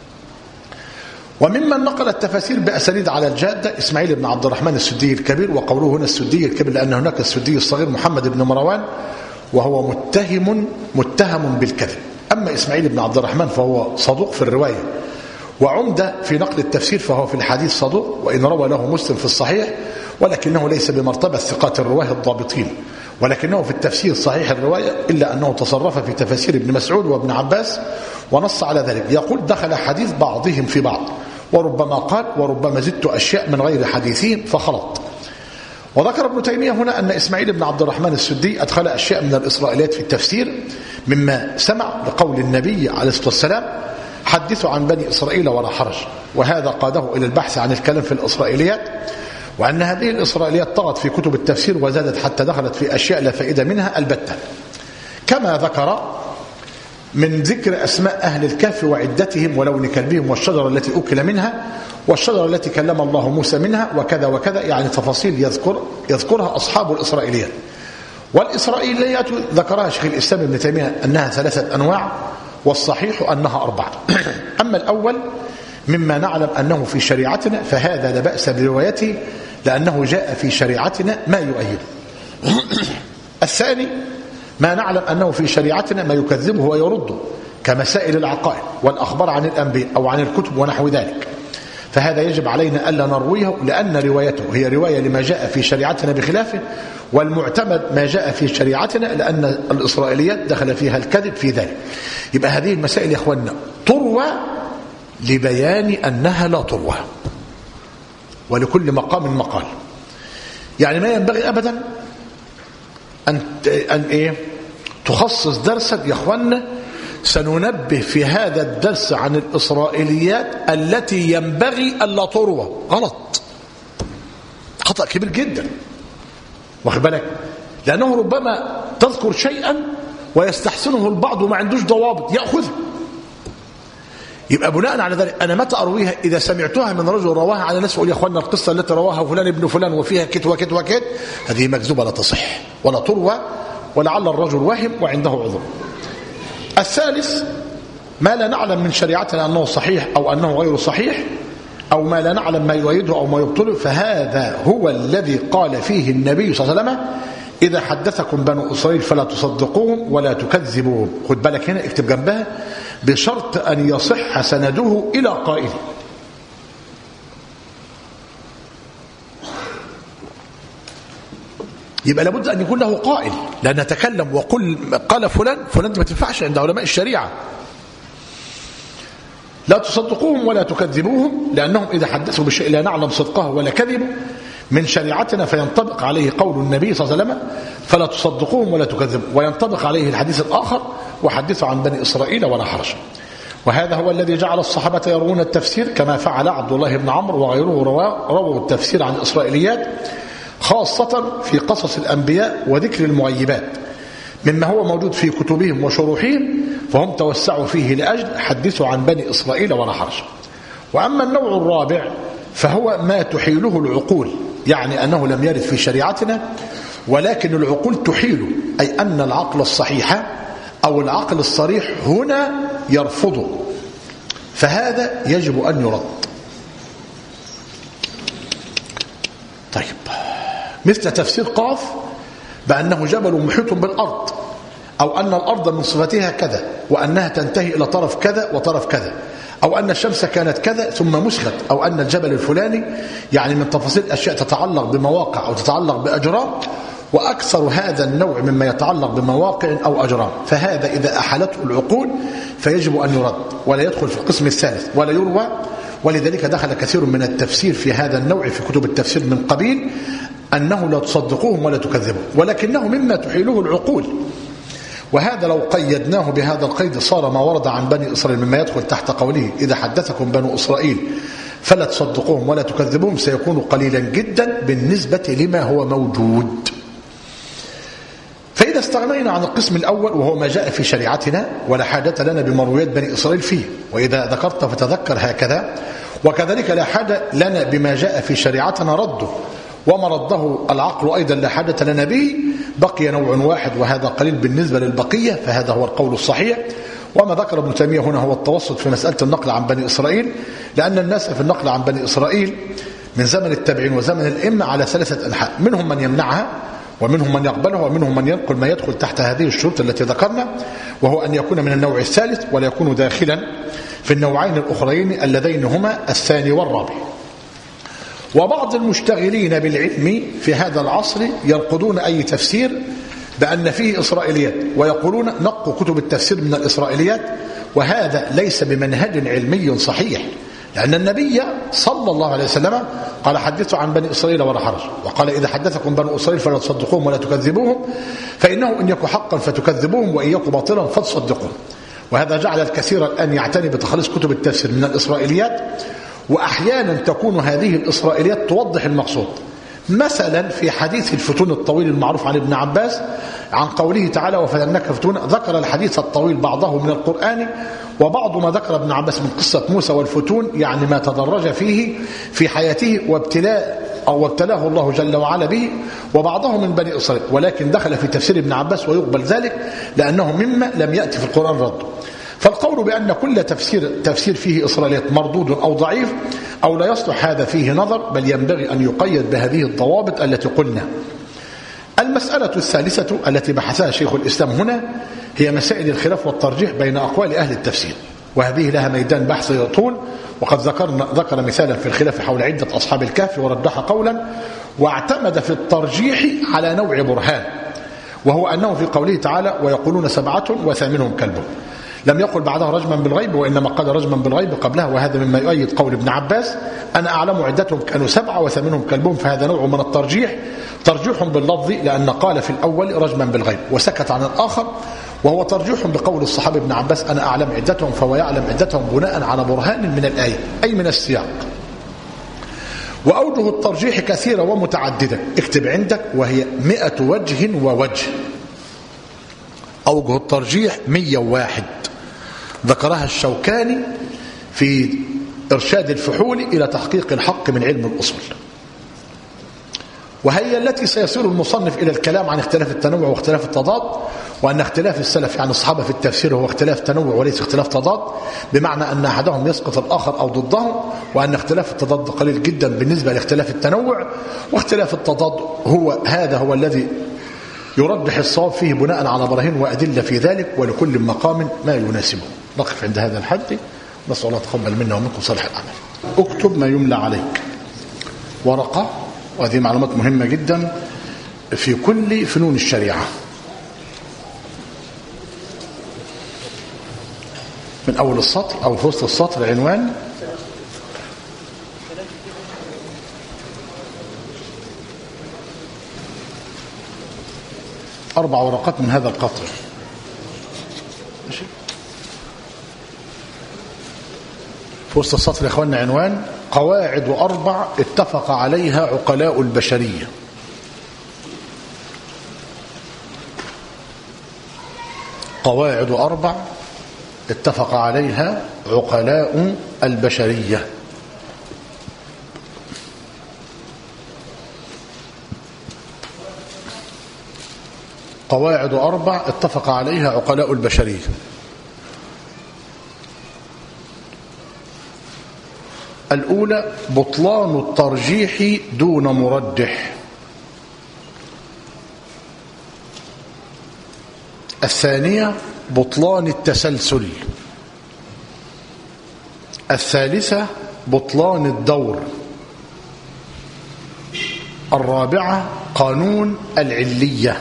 وممن نقل التفاسير بأسانيد على الجادة إسماعيل بن عبد الرحمن السدي الكبير، وقوله هنا السدي الكبير لأن هناك السدي الصغير محمد بن مروان وهو متهم متهم بالكذب. أما إسماعيل بن عبد الرحمن فهو صدوق في الرواية وعمدة في نقل التفسير، فهو في الحديث صدوق وإن روى له مسلم في الصحيح، ولكنه ليس بمرتبة ثقات الرواه الضابطين، ولكنه في التفسير صحيح الرواية، إلا أنه تصرف في تفاسير ابن مسعود وابن عباس ونص على ذلك. يقول دخل حديث بعضهم في بعض، وربما قال وربما زدت أشياء من غير حديثهم فخلط. وذكر ابن تيمية هنا أن إسماعيل بن عبد الرحمن السدي أدخل أشياء من الإسرائيليات في التفسير مما سمع لقول النبي عليه الصلاة والسلام حدثوا عن بني إسرائيل ولا حرج، وهذا قاده إلى البحث عن الكلام في الإسرائيليات، وأن هذه الإسرائيليات طغت في كتب التفسير وزادت حتى دخلت في أشياء لا فائدة منها البتة، كما ذكر من ذكر أسماء أهل الكهف وعدتهم ولون كلبهم والشجرة التي أكل منها والشجرة التي كلم الله موسى منها وكذا وكذا، يعني تفاصيل يذكر يذكرها أصحاب الإسرائيليات. والإسرائيليات ذكرها شيخ الإسلام ابن تيمية أنها ثلاثة أنواع، والصحيح أنها أربعة. أما الأول مما نعلم أنه في شريعتنا فهذا لا بأس بروايته لأنه جاء في شريعتنا ما يؤيده. الثاني ما نعلم أنه في شريعتنا ما يكذبه ويرده كمسائل العقائد والأخبار عن الأنبياء أو عن الكتب ونحو ذلك. فهذا يجب علينا ألا نرويه، لأن روايته هي رواية لما جاء في شريعتنا بخلافه، والمعتمد ما جاء في شريعتنا، لأن الإسرائيليات دخل فيها الكذب في ذلك. يبقى هذه المسائل يا أخوانا تروى لبيان أنها لا تروى، ولكل مقام مقال. يعني ما ينبغي أبدا أن, أن إيه؟ تخصص درسا يا أخوانا سننبه في هذا الدرس عن الإسرائيليات التي ينبغي ألا تروى. غلط، خطأ كبير جدا، واخد بالك؟ لأنه ربما تذكر شيئا ويستحسنه البعض وما عندوش ضوابط يأخذه. يبقى بناء على ذلك أنا متى أرويها؟ إذا سمعتها من رجل رواها على ناس، أقول يا أخوانا القصة التي رواها فلان ابن فلان وفيها كت وكت وكت، هذه مكذوبة لا تصح ولا تروى، ولعل الرجل وهم وعنده عذر. الثالث ما لا نعلم من شريعتنا أنه صحيح أو أنه غير صحيح، أو ما لا نعلم ما يؤيده أو ما يبطله، فهذا هو الذي قال فيه النبي صلى الله عليه وسلم: إذا حدثكم بنو إسرائيل فلا تصدقوهم ولا تكذبوهم. خد بالك هنا، اكتب جنبها: بشرط أن يصح سنده إلى قائله. يبقى لابد أن يكون له قائل، لأن نتكلم وقل قال فلان فلان ما تنفعش عند علماء الشريعة. لا تصدقوهم ولا تكذبوهم، لأنهم إذا حدثوا بشيء لا نعلم صدقه ولا كذبه من شريعتنا فينطبق عليه قول النبي صلى الله عليه وسلم: فلا تصدقوهم ولا تكذبوهم، وينطبق عليه الحديث الآخر: وحدثوا عن بني إسرائيل ولا حرج. وهذا هو الذي جعل الصحابة يروون التفسير كما فعل عبد الله بن عمرو وغيره، رووا التفسير عن الإسرائيليات خاصة في قصص الأنبياء وذكر المغيبات مما هو موجود في كتبهم وشروحهم، فهم توسعوا فيه لأجل حدثوا عن بني إسرائيل ولا حرج. وأما النوع الرابع فهو ما تحيله العقول، يعني أنه لم يرد في شريعتنا ولكن العقول تحيله، أي أن العقل الصحيح أو العقل الصريح هنا يرفضه، فهذا يجب أن يرد. طيب، مثل تفسير قاف بأنه جبل محيط بالأرض، أو أن الأرض من صفتها كذا وأنها تنتهي إلى طرف كذا وطرف كذا، أو أن الشمس كانت كذا ثم مسخت، أو أن الجبل الفلاني، يعني من تفاصيل أشياء تتعلق بمواقع أو تتعلق بأجرام، وأكثر هذا النوع مما يتعلق بمواقع أو أجرام، فهذا إذا أحلته العقول فيجب أن يرد ولا يدخل في القسم الثالث ولا يروى. ولذلك دخل كثير من التفسير في هذا النوع في كتب التفسير من قبيل أنه لا تصدقوهم ولا تكذبوهم، ولكنه مما تحيله العقول. وهذا لو قيدناه بهذا القيد صار ما ورد عن بني إسرائيل مما يدخل تحت قوله: إذا حدثكم بنو إسرائيل فلا تصدقوهم ولا تكذبوهم، سيكون قليلا جدا بالنسبة لما هو موجود. فإذا استغنينا عن القسم الأول وهو ما جاء في شريعتنا ولا حاجة لنا بمرويات بني إسرائيل فيه، وإذا ذكرت فتذكر هكذا، وكذلك لا حاجة لنا بما جاء في شريعتنا رده، وما رده العقل أيضا لا حاجة لنا به، بقي نوع واحد وهذا قليل بالنسبة للبقية، فهذا هو القول الصحيح. وما ذكر ابن تيمية هنا هو التوسط في مسألة النقل عن بني إسرائيل، لأن الناس في النقل عن بني إسرائيل من زمن التابعين وزمن الأئمة على ثلاثة أنحاء، منهم من يمنعها ومنهم من يقبلها ومنهم من ينقل ما يدخل تحت هذه الشروط التي ذكرنا، وهو أن يكون من النوع الثالث ولا يكون داخلا في النوعين الأخرين اللذين هما الثاني والرابع. وبعض المشتغلين بالعلم في هذا العصر ينقضون أي تفسير بأن فيه إسرائيليات، ويقولون نقوا كتب التفسير من الإسرائيليات، وهذا ليس بمنهج علمي صحيح، لأن النبي صلى الله عليه وسلم قال: حدثوا عن بني إسرائيل ولا حرج، وقال: إذا حدثكم بنو إسرائيل فلا تصدقوهم ولا تكذبوهم، فإنه إن يكن حقا فتكذبوهم وإن يكن باطلا فتصدقوهم. وهذا جعل الكثير الآن يعتني بتخليص كتب التفسير من الإسرائيليات، وأحيانا تكون هذه الإسرائيليات توضح المقصود. مثلا في حديث الفتون الطويل المعروف عن ابن عباس عن قوله تعالى: وفتناك فتونا، ذكر الحديث الطويل بعضه من القرآن، وبعض ما ذكر ابن عباس من قصة موسى والفتون، يعني ما تدرج فيه في حياته وابتلاء أو ابتلاه الله جل وعلا به، وبعضه من بني إسرائيل، ولكن دخل في تفسير ابن عباس ويقبل ذلك لأنه مما لم يأتي في القرآن رده. فالقول بأن كل تفسير تفسير فيه إسرائيليات مردود أو ضعيف أو لا يصلح هذا فيه نظر، بل ينبغي أن يقيد بهذه الضوابط التي قلنا. المسألة الثالثة التي بحثها شيخ الإسلام هنا هي مسائل الخلاف والترجيح بين أقوال أهل التفسير. وهذه لها ميدان بحث يطول، وقد ذكرنا ذكر مثالا في الخلاف حول عدة أصحاب الكهف ورجح قولا، واعتمد في الترجيح على نوع برهان، وهو أنه في قوله تعالى ويقولون سبعة وثامنهم كلبهم، لم يقل بعدها رجما بالغيب، وإنما قال رجما بالغيب قبلها، وهذا مما يؤيد قول ابن عباس أنا أعلم عدتهم كانوا سبعة وثامنهم كلبهم، فهذا نوع من الترجيح، ترجيح باللفظ لأن قال في الأول رجما بالغيب وسكت عن الآخر، وهو ترجيح بقول الصحابي ابن عباس أنا أعلم عدتهم فهو يعلم عدتهم بناء على برهان من الآية أي من السياق. وأوجه الترجيح كثيرة ومتعددة، اكتب عندك، وهي مئة وجه ووجه. أوجه الترجيح مئة وواحد ذكرها الشوكاني في إرشاد الفحول إلى تحقيق الحق من علم الأصول، وهي التي سيصير المصنف إلى الكلام عن اختلاف التنوع واختلاف التضاد، وأن اختلاف السلف عن الصحابة في التفسير هو اختلاف تنوع وليس اختلاف تضاد، بمعنى أن أحدهم يسقط الآخر أو ضده، وأن اختلاف التضاد قليل جدا بالنسبة لاختلاف التنوع، واختلاف التضاد هو هذا هو الذي يرجح الصواب فيه بناء على براهين وأدلة في ذلك، ولكل مقام ما يناسبه. نقف عند هذا الحد، نسأل الله تقبل منا ومنكم صالح الأعمال. اكتب ما يملى عليك ورقة، وهذه معلومات مهمة جدا في كل فنون الشريعة، من أول السطر أو في وسط السطر عنوان أربع ورقات من هذا القطر. ماشي. في وسط السطر يا إخواننا عنوان قواعد أربع اتفق عليها عقلاء البشرية. قواعد أربع اتفق عليها عقلاء البشرية. قواعد أربع اتفق عليها عقلاء البشرية. الأولى بطلان الترجيح دون مرجح. الثانية بطلان التسلسل. الثالثة بطلان الدور. الرابعة قانون العلية.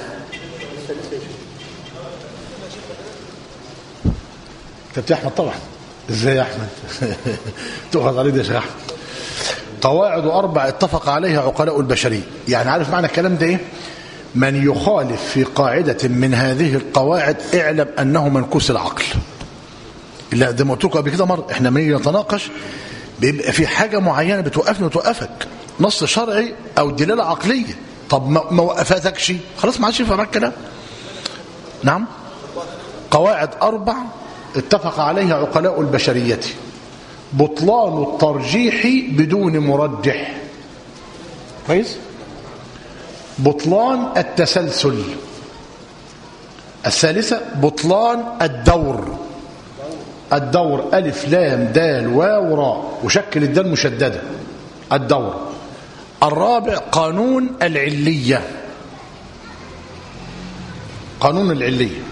كابتن أحمد طبعا. ازاي يا أحمد؟ تؤخذ عليه يا شيخ أحمد. قواعد أربع اتفق عليها عقلاء البشرية، يعني عارف معنى الكلام ده ايه؟ من يخالف في قاعدة من هذه القواعد اعلم أنه منكوس العقل. لا ده ما قلت لكم قبل كده مرة، احنا لما نيجي نتناقش بيبقى في حاجة معينة بتوقفني وتوقفك، نص شرعي أو دلالة عقلية، طب ما وقفتكش خلاص ما عادش ينفع معاك الكلام. نعم. قواعد أربع اتفق عليها عقلاء البشرية: بطلان الترجيح بدون مرجح، كويس، بطلان التسلسل، الثالثة بطلان الدور، الدور ألف لام دال واو راء وشكل الدال مشددة، الدور، الرابع قانون العلية، قانون العلية.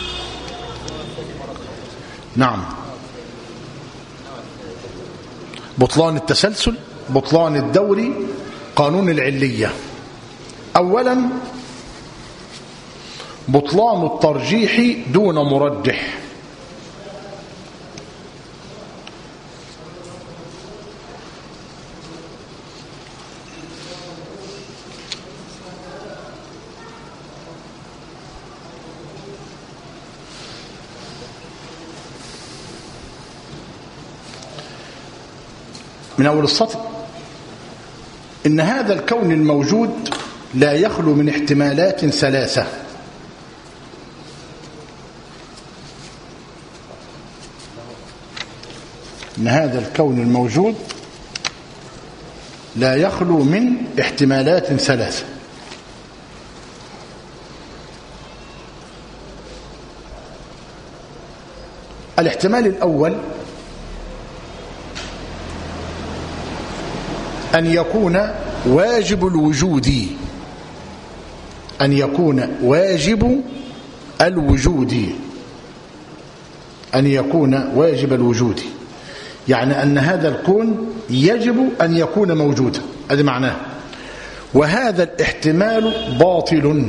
نعم. بطلان التسلسل، بطلان الدور، قانون العلية. أولا بطلان الترجيح دون مرجح. من أول السطر: إن هذا الكون الموجود لا يخلو من احتمالات ثلاثة. إن هذا الكون الموجود لا يخلو من احتمالات ثلاثة. الاحتمال الأول أن يكون واجب الوجود، أن يكون واجب الوجود، أن يكون واجب الوجود، يعني أن هذا الكون يجب أن يكون موجودا، هذا معناه. وهذا الاحتمال باطل،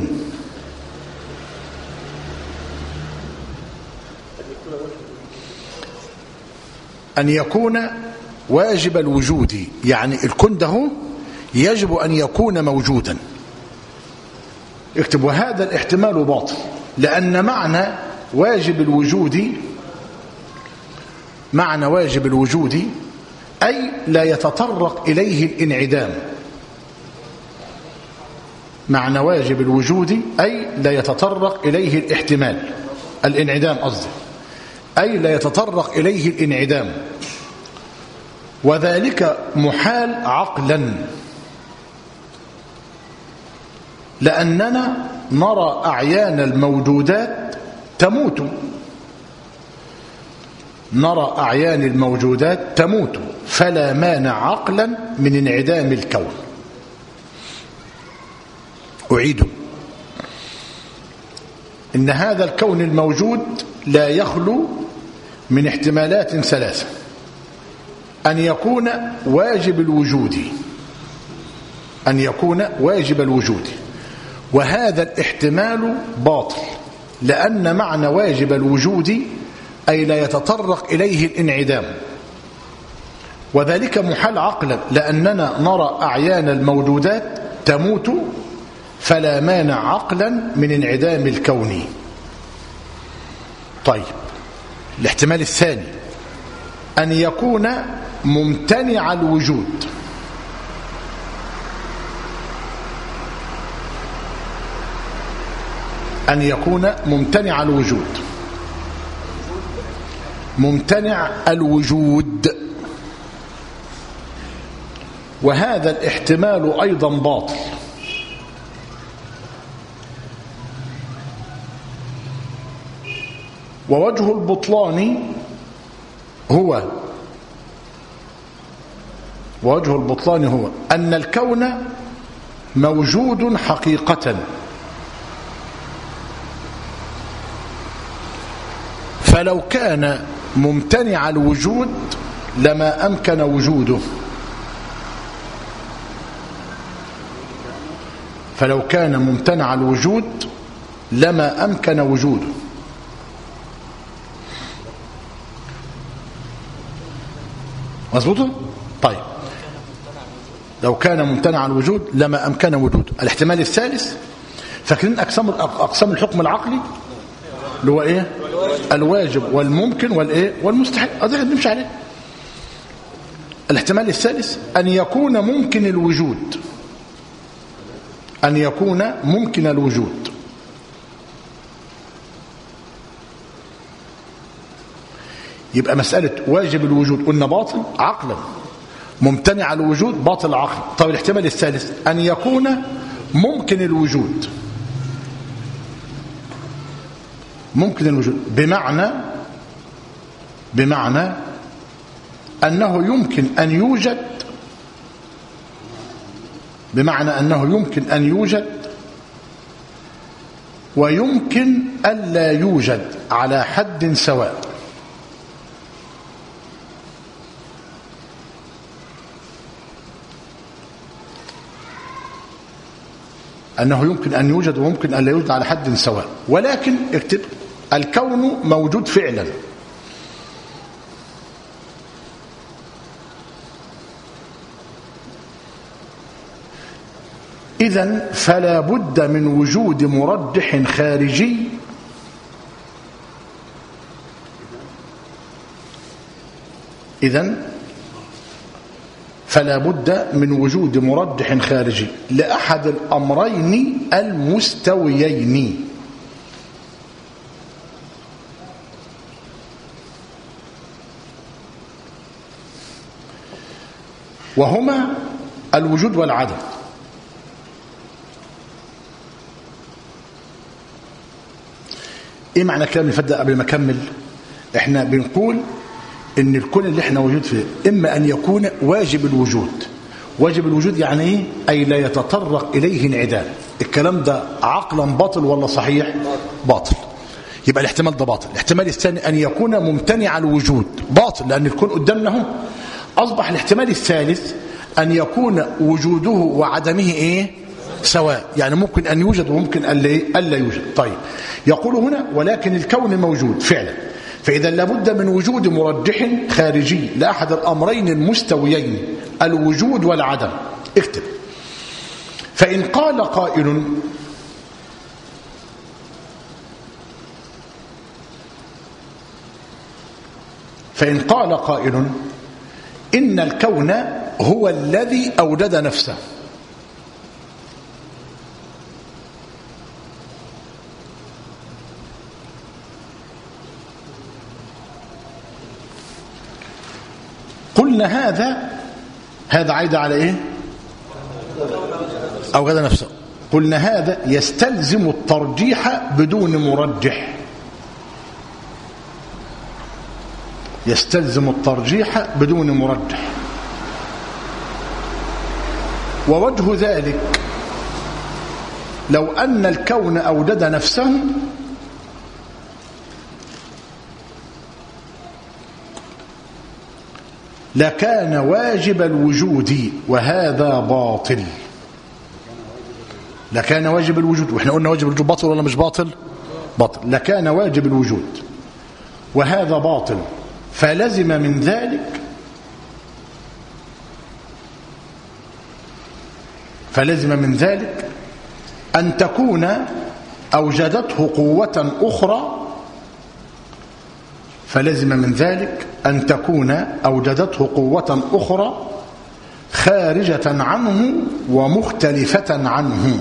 أن يكون واجب الوجود، يعني الكون ده يجب أن يكون موجودا. اكتب وهذا الاحتمال باطل، لأن معنى واجب الوجود معنى واجب الوجود أي لا يتطرق إليه الانعدام. معنى واجب الوجود أي لا يتطرق إليه الاحتمال الانعدام قصدي، أي لا يتطرق إليه الانعدام، وذلك محال عقلا، لأننا نرى أعيان الموجودات تموت نرى أعيان الموجودات تموت فلا مانع عقلا من انعدام الكون. أعيد إن هذا الكون الموجود لا يخلو من احتمالات ثلاثة: أن يكون واجب الوجود أن يكون واجب الوجود وهذا الاحتمال باطل، لأن معنى واجب الوجود أي لا يتطرق إليه الانعدام، وذلك محال عقلا، لأننا نرى أعيان الموجودات تموت فلا مانع عقلا من انعدام الكون. طيب، الاحتمال الثاني أن يكون ممتنع الوجود. أن يكون ممتنع الوجود ممتنع الوجود وهذا الاحتمال أيضا باطل، ووجه البطلان هو ووجه البطلان هو أن الكون موجود حقيقة، فلو كان ممتنع الوجود لما أمكن وجوده فلو كان ممتنع الوجود لما أمكن وجوده مظبوط؟ طيب، لو كان ممتنع الوجود لما أمكن وجوده. الاحتمال الثالث، فاكرين أقسام أقسام الحكم العقلي اللي هو إيه؟ الواجب والممكن والإيه؟ والمستحيل، هذا بنمشي عليه. الاحتمال الثالث أن يكون ممكن الوجود أن يكون ممكن الوجود يبقى مسألة واجب الوجود قلنا باطل عقلا، ممتنع الوجود باطل عقلا. طيب، الاحتمال الثالث أن يكون ممكن الوجود ممكن الوجود بمعنى بمعنى أنه يمكن أن يوجد بمعنى أنه يمكن أن يوجد ويمكن ألا يوجد على حد سواء. أنه يمكن أن يوجد وممكن أن لا يوجد على حد سواء، ولكن اكتب الكون موجود فعلا. إذن فلا بد من وجود مرجح خارجي إذن فلا بد من وجود مرجح خارجي لأحد الأمرين المستويين، وهما الوجود والعدم. ايه معنى الكلام اللي فات ده قبل ما اكمل؟ احنا بنقول ان الكون اللي احنا موجود فيه اما ان يكون واجب الوجود. واجب الوجود يعني ايه؟ اي لا يتطرق اليه انعدام. الكلام ده عقلا باطل ولا صحيح؟ باطل. يبقى الاحتمال ده باطل. الاحتمال الثاني أن يكون ممتنع الوجود، باطل لأن الكون قدامنا هو. أصبح الاحتمال الثالث أن يكون وجوده وعدمه إيه؟ سواء، يعني ممكن أن يوجد وممكن ألا يوجد. طيب يقول هنا ولكن الكون موجود فعلا، فإذا لابد من وجود مرجح خارجي لأحد الأمرين المستويين الوجود والعدم. اكتب: فإن قال قائل فإن قال قائل إن الكون هو الذي أوجد نفسه، قلنا هذا هذا عايد على إيه؟ أوجد نفسه. قلنا هذا يستلزم الترجيح بدون مرجح، يستلزم الترجيح بدون مرجح. ووجه ذلك لو أن الكون أوجد نفسه لكان واجب الوجود، وهذا باطل. لكان واجب الوجود، واحنا قلنا واجب الوجود باطل ولا مش باطل؟ باطل. لكان واجب الوجود وهذا باطل، فلزم من ذلك فلزم من ذلك أن تكون أوجدته قوة أخرى فلزم من ذلك أن تكون أوجدته قوة أخرى خارجة عنه ومختلفة عنه.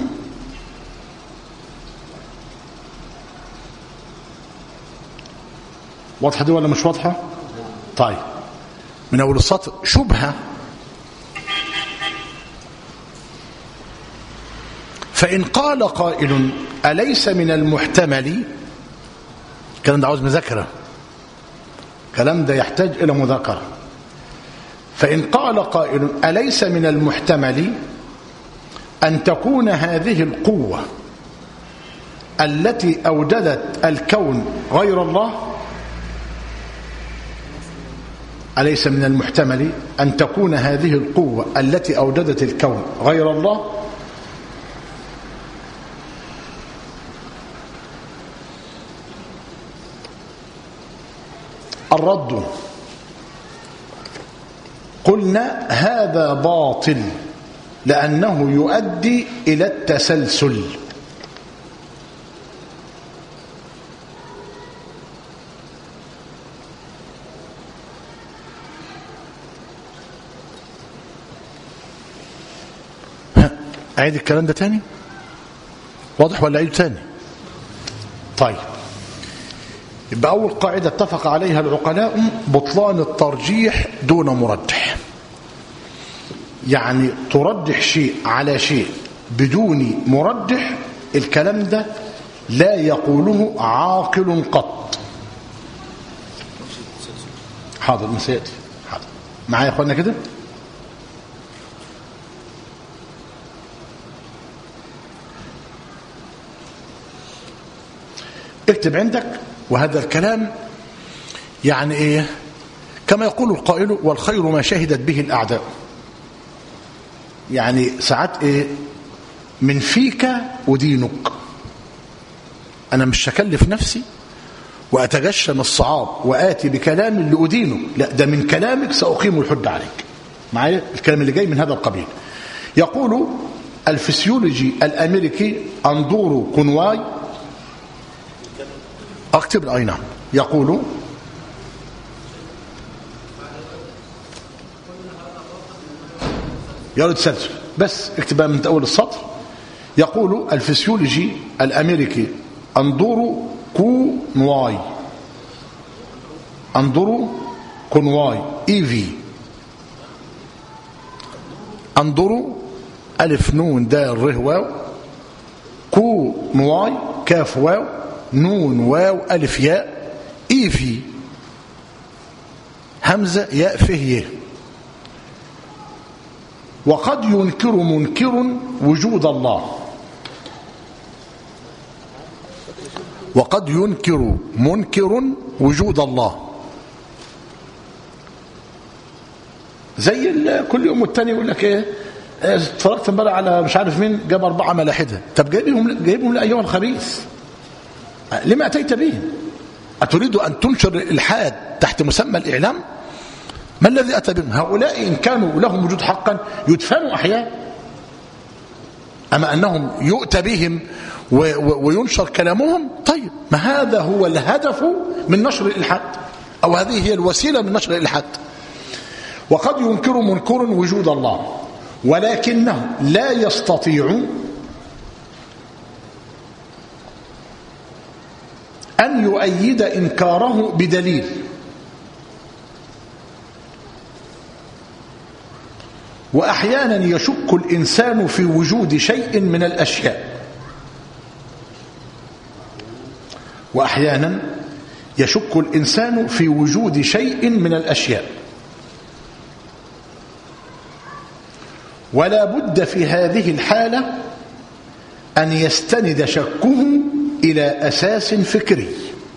واضحة دي ولا مش واضحة؟ طيب من أول السطر: شبهة. فإن قال قائل أليس من المحتمل، الكلام ده عاوز مذاكرة، الكلام ده يحتاج إلى مذاكرة. فإن قال قائل أليس من المحتمل أن تكون هذه القوة التي أوجدت الكون غير الله، أليس من المحتمل أن تكون هذه القوة التي أوجدت الكون غير الله؟ الرد: قلنا هذا باطل لأنه يؤدي إلى التسلسل. أعيد الكلام ده تاني؟ واضح ولا أعيد تاني؟ طيب، يبقى أول قاعدة اتفق عليها العقلاء بطلان الترجيح دون مرجح. يعني ترجح شيء على شيء بدون مرجح، الكلام ده لا يقوله عاقل قط. حاضر مسيأتي، حاضر معايا يا أخوانا كده؟ اكتب عندك: وهذا الكلام يعني ايه؟ كما يقول القائل: والخير ما شهدت به الأعداء. يعني ساعات ايه؟ من فيك ودينك، انا مش هكلف نفسي واتجشم الصعاب واتي بكلام اللي ادينه، لا، ده من كلامك ساقيم الحجه عليك. معايا الكلام اللي جاي من هذا القبيل. يقول الفسيولوجي الامريكي اندورو كونواي، اكتب اي نعم، يقول يرد سلسل، بس اكتبها من اول السطر. يقول الفسيولوجي الامريكي اندورو كونواي، اندورو كونواي اي في، اندورو الف نون دال ر واو، كونواي كاف واو نون واو ألف ياء، إيفي همزة ياء فه يه. وقد ينكر منكر وجود الله، وقد ينكر منكر وجود الله. زي كل يوم والتاني يقول لك ايه، اتفرجت امبارح على مش عارف مين جاب أربعة ملاحدة. طب جايبهم جايبهم لأيها الخبيث، لما أتيت بهم؟ أتريد أن تنشر الإلحاد تحت مسمى الإعلام؟ ما الذي أتى بهم؟ هؤلاء إن كانوا لهم وجود حقا يدفنوا أحياء، أما أنهم يؤتى بهم وينشر كلامهم. طيب ما هذا هو الهدف من نشر الإلحاد، أو هذه هي الوسيلة من نشر الإلحاد. وقد ينكر منكر وجود الله ولكنه لا يستطيع أن يؤيد إنكاره بدليل، وأحيانا يشك الإنسان في وجود شيء من الأشياء وأحيانا يشك الإنسان في وجود شيء من الأشياء ولا بد في هذه الحالة أن يستند شكه إلى أساس فكري.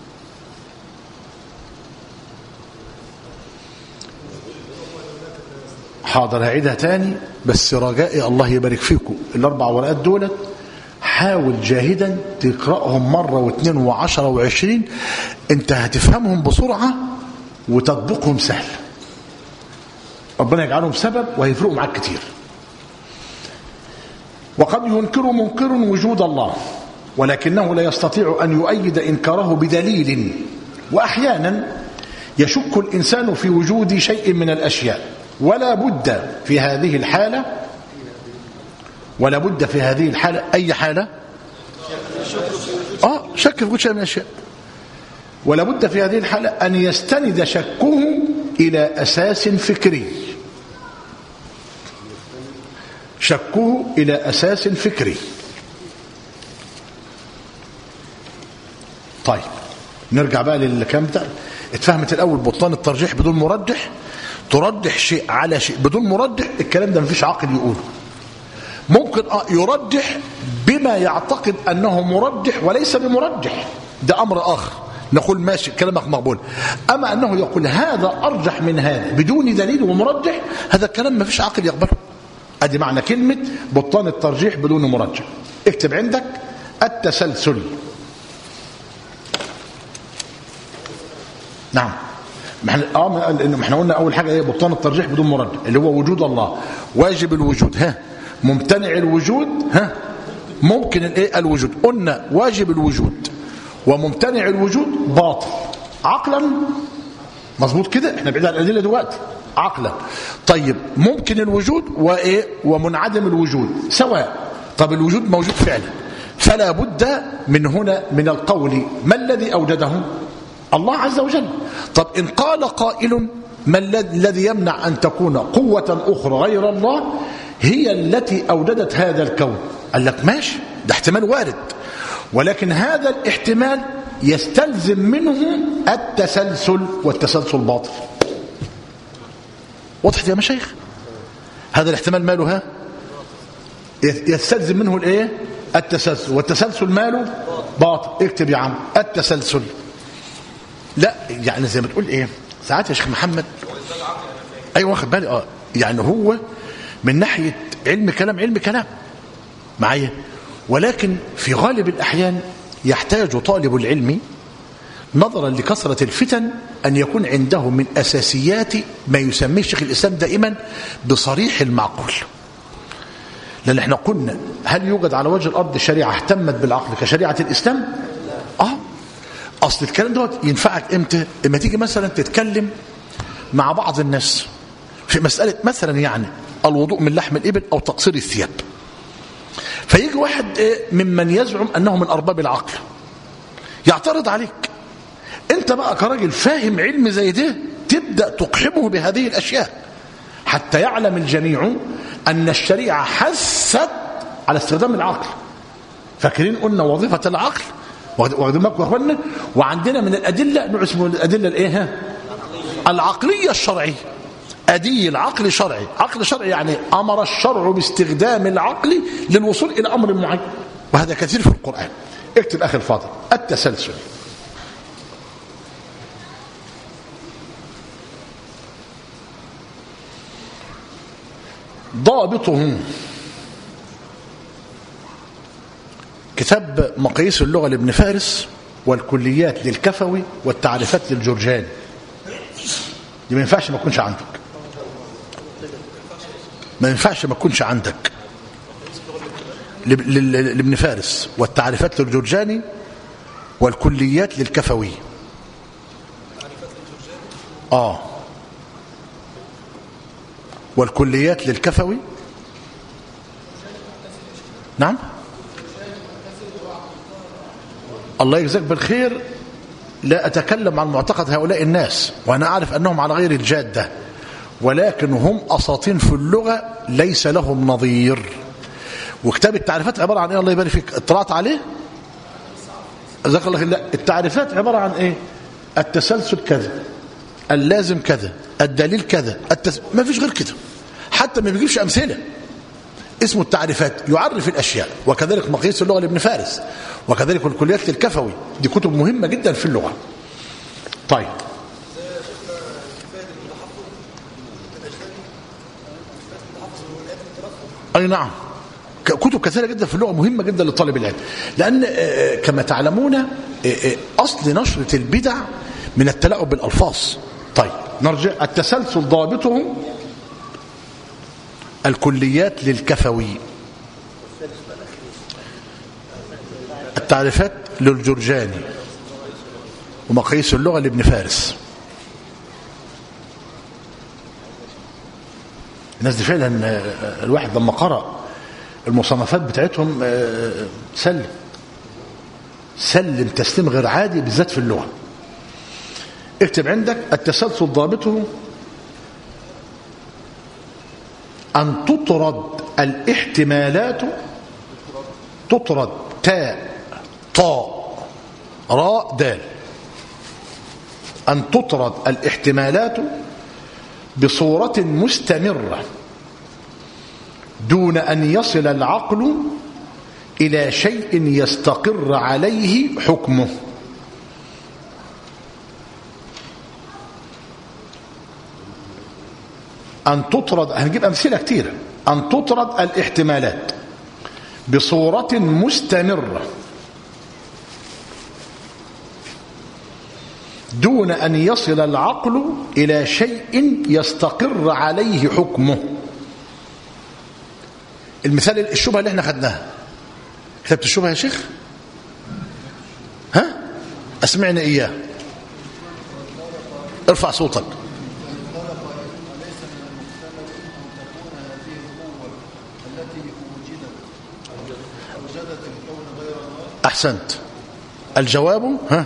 حاضر هعيدها تاني، بس رجائي الله يبارك فيكم الأربع ورقات دولت حاول جاهدا تقرأهم مرة واثنين وعشرة وعشرين، انت هتفهمهم بسرعة وتطبيقهم سهل، ربنا يجعلهم سبب وهيفرقوا معاك كتير. وقد ينكر منكر وجود الله ولكنه لا يستطيع أن يؤيد إنكاره بدليل، وأحيانا يشك الإنسان في وجود شيء من الأشياء ولا بد في هذه الحالة ولا بد في هذه الحالة أي حالة؟ آه شك في وجود شيء من الأشياء ولا بد في هذه الحالة أن يستند شكه إلى أساس فكري. شكه إلى أساس فكري. طيب نرجع بقى للكلام ده. اتفهمت الأول بطلان الترجيح بدون مرجح، ترجح شيء على شيء بدون مرجح، الكلام ده مفيش عاقل يقوله. ممكن يرجح بما يعتقد أنه مرجح وليس بمرجح، ده أمر آخر، نقول ماشي كلامك مقبول. أما أنه يقول هذا أرجح من هذا بدون دليل ومرجح، هذا الكلام مفيش عاقل يقبله. ادي معنى كلمة بطلان الترجيح بدون مرجح. اكتب عندك التسلسل. نعم ما احنا اه ما احنا قلنا اول حاجه ايه؟ بطلان الترجيح بدون مرجح اللي هو وجود الله، واجب الوجود ها، ممتنع الوجود ها، ممكن الايه الوجود. قلنا واجب الوجود وممتنع الوجود باطل عقلا، مظبوط كده؟ احنا بعيد عن الادله دلوقتي عقلا. طيب ممكن الوجود وايه ومنعدم الوجود سواء. طب الوجود موجود فعلا، فلا بد من هنا من القول ما الذي اوجده؟ الله عز وجل. طب ان قال قائل ما الذي يمنع ان تكون قوة اخرى غير الله هي التي اوجدت هذا الكون؟ قال لك ماشي، ده احتمال وارد، ولكن هذا الاحتمال يستلزم منه التسلسل، والتسلسل باطل. وضحت يا مشايخ؟ هذا الاحتمال ماله ها؟ يستلزم منه الايه؟ التسلسل، والتسلسل ماله؟ باطل. اكتب يا عم التسلسل. لا يعني زي ما تقول ايه ساعات يا شيخ محمد، ايوه واخد بالي، اه يعني هو من ناحيه علم كلام علم كلام معايا، ولكن في غالب الاحيان يحتاج طالب العلم نظرا لكثرة الفتن أن يكون عنده من أساسيات ما يسميه شيخ الإسلام دائما بصريح المعقول. لأن احنا قلنا هل يوجد على وجه الأرض شريعة اهتمت بالعقل كشريعة الإسلام؟ آه أصل الكلام دوت ينفعك إمتى؟ إما تيجي مثلا تتكلم مع بعض الناس في مسألة مثلا يعني الوضوء من لحم الإبل أو تقصير الثياب، فيجي واحد ممن يزعم أنه من أرباب العقل يعترض عليك، انت بقى كراجل فاهم علم زي ده تبدأ تقحمه بهذه الأشياء حتى يعلم الجميع أن الشريعة حثت على استخدام العقل. فاكرين قلنا وظيفة العقل واخدين بالكم يا اخوانا؟ وعندنا من الأدلة نوع اسمه الأدلة الايه؟ العقلية الشرعية. أدي العقل شرعي، عقل شرعي يعني أمر الشرع باستخدام العقل للوصول إلى أمر معين، وهذا كثير في القرآن. اكتب أخي الفاضل التسلسل ضابطه كتاب مقاييس اللغة لابن فارس والكليات للكفوي والتعريفات للجرجاني. دي ما ينفعش ما تكونش عندك، ما ينفعش ما تكونش عندك لابن فارس والتعريفات للجرجاني والكليات للكفوي. اه والكليات للكفوي. نعم الله يجزاك بالخير. لا أتكلم عن معتقد هؤلاء الناس وأنا أعرف أنهم على غير الجادة، ولكن هم أساطين في اللغة ليس لهم نظير. وكتاب التعريفات عبارة عن إيه؟ الله يبارك فيك، اطلعت عليه؟ جزاك الله خير. لا، التعريفات عبارة عن إيه؟ التسلسل كذا، اللازم كذا، الدليل كذا، التس... ما فيش غير كده، حتى ما بيجيبش أمثلة. اسمه التعريفات، يعرف الأشياء. وكذلك مقاييس اللغة لابن فارس، وكذلك الكليات للكفوي. دي كتب مهمة جدا في اللغة. طيب أي نعم، كتب كثيرة جدا في اللغة مهمة جدا لطالب العلم، لأن كما تعلمون أصل نشرة البدع من التلاعب بالألفاظ. طيب نرجع. التسلسل ضابطه الكليات للكفوي، التعريفات للجرجاني، ومقاييس اللغة لابن فارس. الناس دي فعلا الواحد لما قرأ المصنفات بتاعتهم سلم سلم تسليم غير عادي، بالذات في اللغة. اكتب عندك التسلسل ضابطه أن تطرد الاحتمالات، تطرد تاء طاء راء دال، أن تطرد الاحتمالات بصورة مستمرة دون أن يصل العقل إلى شيء يستقر عليه حكمه. أن تطرد، هنجيب أمثلة كتيرة. أن تطرد الاحتمالات بصورة مستمرة دون أن يصل العقل إلى شيء يستقر عليه حكمه. المثال الشبهة اللي احنا خدناها، كتبت الشبهة يا شيخ؟ ها؟ أسمعنا إياه، ارفع صوتك. أحسنت. الجواب ها؟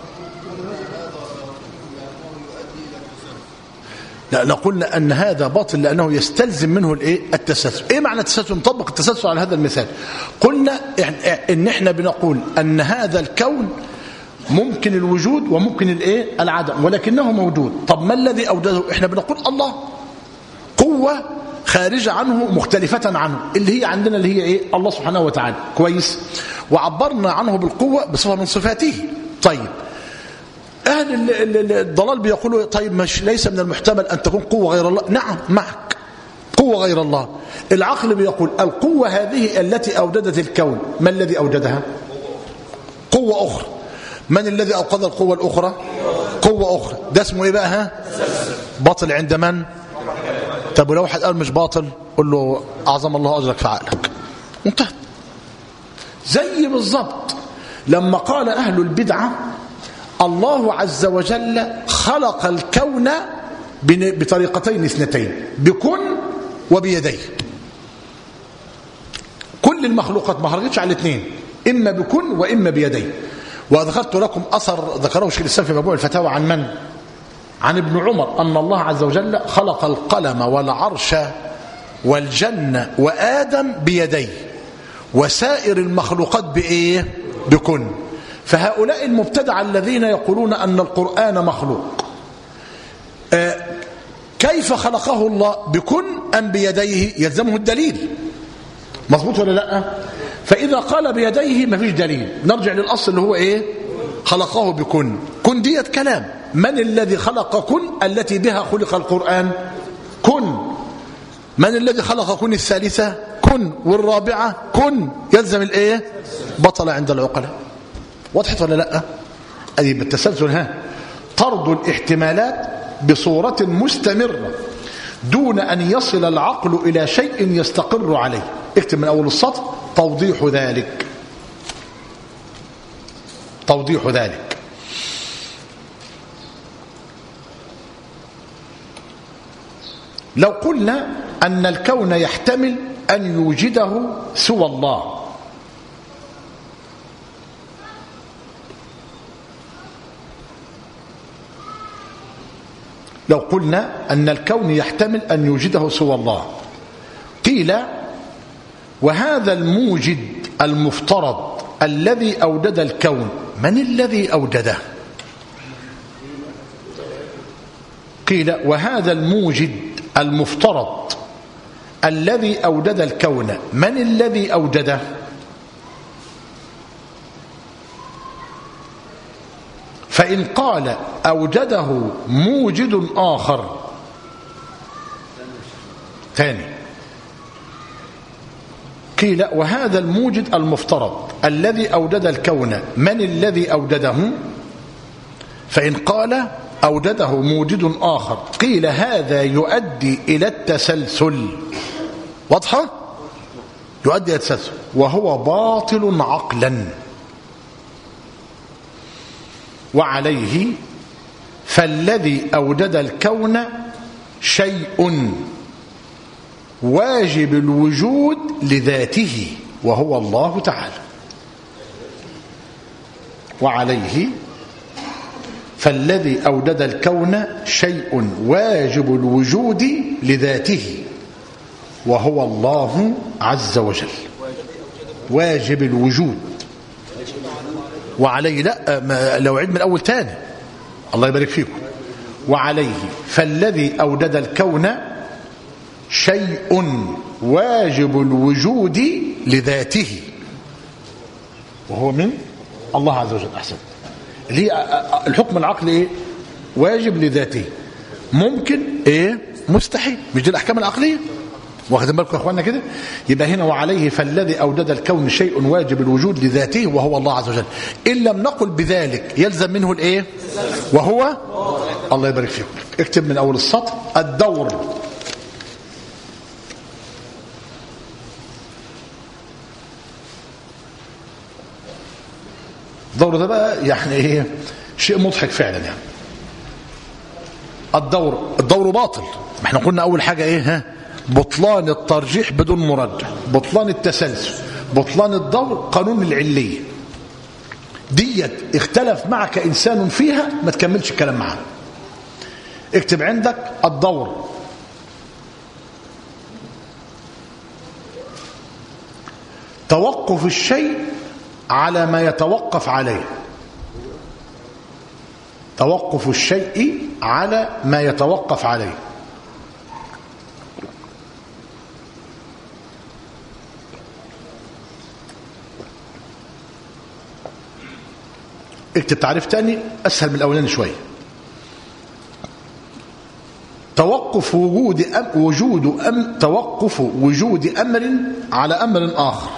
لا، قلنا أن هذا باطل لأنه يستلزم منه الايه؟ التسلسل. ايه معنى التسلسل؟ نطبق التسلسل على هذا المثال. قلنا ان احنا بنقول ان هذا الكون ممكن الوجود وممكن الايه؟ العدم، ولكنه موجود. طب ما الذي اوجده؟ احنا بنقول الله، قوة خارجة عنه مختلفة عنه، اللي هي عندنا اللي هي ايه؟ الله سبحانه وتعالى. كويس. وعبرنا عنه بالقوة بصفة من صفاته. طيب أهل الضلال بيقولوا طيب مش ليس من المحتمل أن تكون قوة غير الله. نعم معك، قوة غير الله. العقل بيقول القوة هذه التي أوجدت الكون، ما الذي أوجدها؟ قوة أخرى. من الذي أوقد القوة الأخرى؟ قوة أخرى. ده اسمه إيه بقى؟ ها؟ باطل عند من؟ طب ولو واحد قال مش باطل، قل له أعظم الله أجرك في عقلك. انتهت. زي بالضبط لما قال أهل البدعة الله عز وجل خلق الكون بطريقتين اثنتين، بكن وبيديه. كل المخلوقات ما خرجتش على الاثنين، إما بكن وإما بيديه. وذكرت لكم أثر ذكره شيخ الإسلام في مجموع الفتاوى عن من؟ عن ابن عمر، أن الله عز وجل خلق القلم والعرش والجنة وآدم بيديه، وسائر المخلوقات بإيه؟ بكن. فهؤلاء المبتدع الذين يقولون أن القرآن مخلوق، آه كيف خلقه الله؟ بكن أم بيديه؟ يلزمه الدليل. مظبوط ولا لا؟ فإذا قال بيديه ما فيش دليل، نرجع للأصل اللي هو إيه؟ خلقه بكن. كن ديت كلام. من الذي خلق كن التي بها خلق القرآن؟ كن. من الذي خلق كن الثالثة؟ كن. والرابعة كن. يلزم الإيه؟ بطل عند العقلاء. وضحت ولا لا؟ أي بالتسلسل. ها طرد الاحتمالات بصورة مستمرة دون أن يصل العقل إلى شيء يستقر عليه. اكتب من أول السطر: توضيح ذلك. توضيح ذلك. لو قلنا أن الكون يحتمل أن يوجده سوى الله، لو قلنا أن الكون يحتمل أن يوجده سوى الله، قيل: وهذا الموجد المفترض الذي أوجد الكون من الذي أوجده؟ قيل: وهذا الموجد المفترض الذي أوجد الكون من الذي أوجده؟ فإن قال أوجده موجد آخر ثاني، قيل: وهذا الموجد المفترض الذي أوجد الكون من الذي أوجده؟ فإن قال أوجده موجد آخر، قيل: هذا يؤدي إلى التسلسل. واضحة؟ يؤدي إلى التسلسل، وهو باطل عقلا. وعليه فالذي أوجد الكون شيء واجب الوجود لذاته وهو الله تعالى. وعليه فالذي أوجد الكون شيء واجب الوجود لذاته وهو الله عز وجل. واجب الوجود. وعليه لا لو عيد من الأول تاني الله يبارك فيكم. وعليه فالذي أوجد الكون شيء واجب الوجود لذاته وهو من الله عز وجل. أحسن. اللي الحكم العقلي إيه؟ واجب لذاته. ممكن إيه؟ مستحيل. مش دي الأحكام العقلية؟ واخدين بالكم يا اخوانا كده؟ يبقى هنا وعليه فالذي أوجد الكون شيء واجب الوجود لذاته وهو الله عز وجل. إن لم نقل بذلك يلزم منه الإيه؟ وهو الله يبارك فيكم. اكتب من أول السطر: الدور. الدور ده بقى يعني ايه؟ شيء مضحك فعلا يعني. الدور الدور باطل. ما احنا قلنا اول حاجه ايه؟ ها بطلان الترجيح بدون مرجح، بطلان التسلسل، بطلان الدور، قانون العليه. ديت اختلف معك انسان فيها ما تكملش الكلام معاه. اكتب عندك الدور. توقف الشيء على ما يتوقف عليه. توقف الشيء على ما يتوقف عليه. اكتب تعريف تاني اسهل من الاولاني شويه. توقف وجود أم وجود أم توقف وجود امر على امر اخر.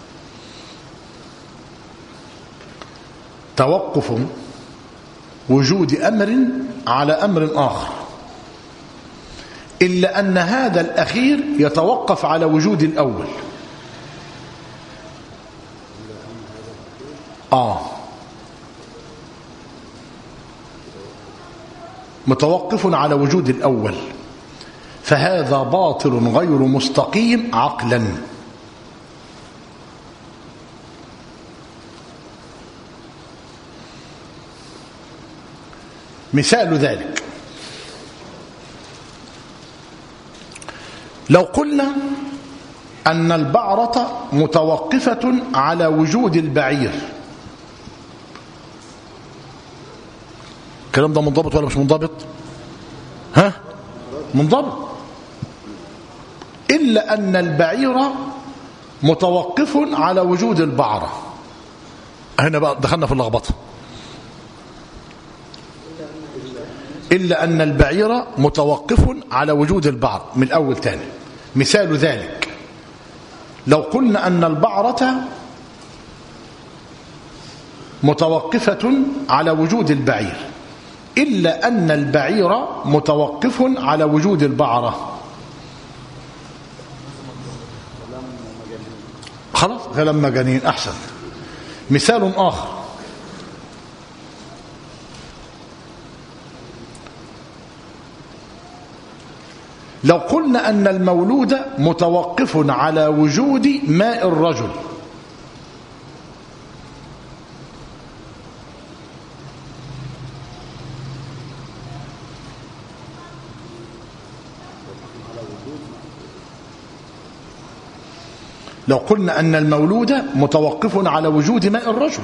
توقف وجود أمر على أمر آخر، إلا أن هذا الأخير يتوقف على وجود الأول. آه متوقف على وجود الأول، فهذا باطل غير مستقيم عقلا. مثال ذلك لو قلنا أن البعرة متوقفة على وجود البعير. الكلام ده منضبط ولا مش منضبط؟ ها؟ منضبط. إلا أن البعير متوقف على وجود البعرة. هنا بقى دخلنا في اللخبطة. إلا أن البعير متوقف على وجود البعرة. من الأول تاني. مثال ذلك لو قلنا أن البعرة متوقفة على وجود البعير، إلا أن البعير متوقف على وجود البعرة. خلاص كلام مجانين. أحسن. مثال آخر لو قلنا أن المولود متوقف على وجود ماء الرجل، لو قلنا أن المولود متوقف على وجود ماء الرجل،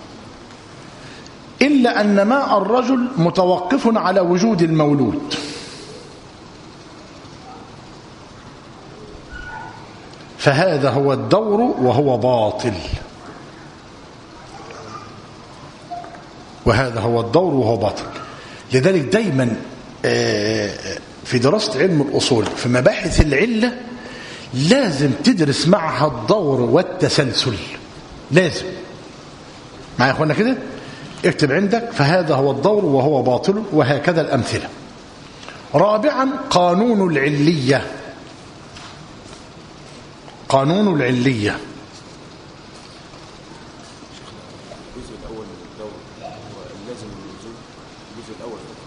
إلا أن ماء الرجل متوقف على وجود المولود، فهذا هو الدور وهو باطل. وهذا هو الدور وهو باطل. لذلك دايما في دراسة علم الأصول في مباحث العلة لازم تدرس معها الدور والتسلسل. لازم. معايا يا اخوانا كده؟ اكتب عندك فهذا هو الدور وهو باطل، وهكذا الأمثلة. رابعا قانون العلية. قانون العلية الجزء الأول من الدور هو اللازم من اللزوم. الجزء الأول في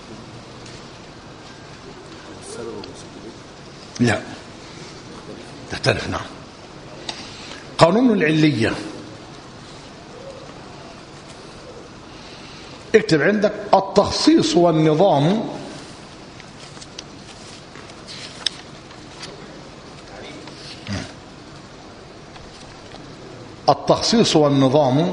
السبب والسبب. لا تختلف. نعم. قانون العلية اكتب عندك التخصيص والنظام التخصيص والنظام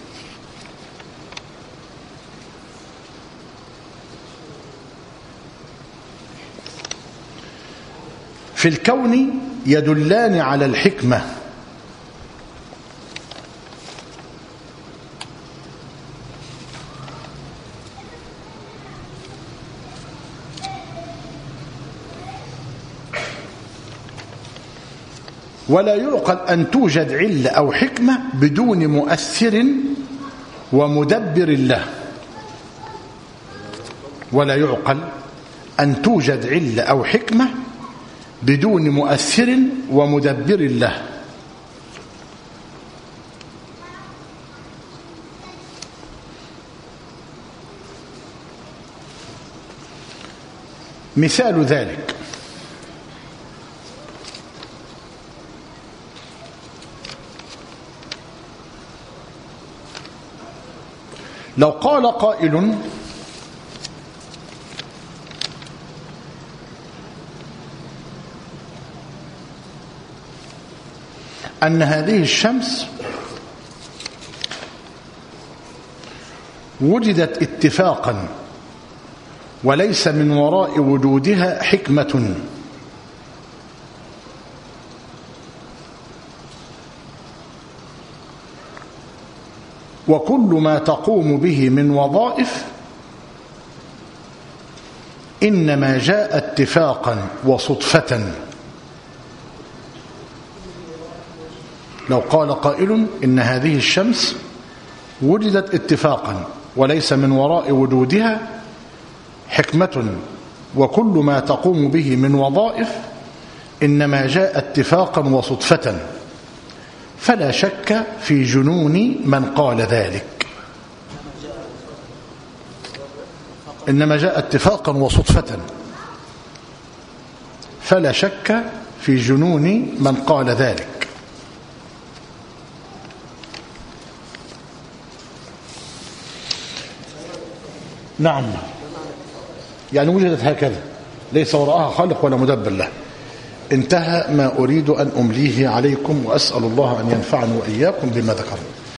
في الكون يدلان على الحكمة. ولا يعقل أن توجد علة أو حكمة بدون مؤثر ومدبر له. ولا يعقل أن توجد علة أو حكمة بدون مؤثر ومدبر له. مثال ذلك لو قال قائل أن هذه الشمس وجدت اتفاقا وليس من وراء وجودها حكمة، وكل ما تقوم به من وظائف إنما جاء اتفاقا وصدفة. لو قال قائل إن هذه الشمس وجدت اتفاقا وليس من وراء وجودها حكمة، وكل ما تقوم به من وظائف إنما جاء اتفاقا وصدفة، فلا شك في جنون من قال ذلك. إنما جاء اتفاقا وصدفة، فلا شك في جنون من قال ذلك. نعم، يعني وجدت هكذا ليس وراءها خالق ولا مدبر له. انتهى ما أريد أن أمليه عليكم، وأسأل الله أن ينفعني وإياكم بما ذكرنا.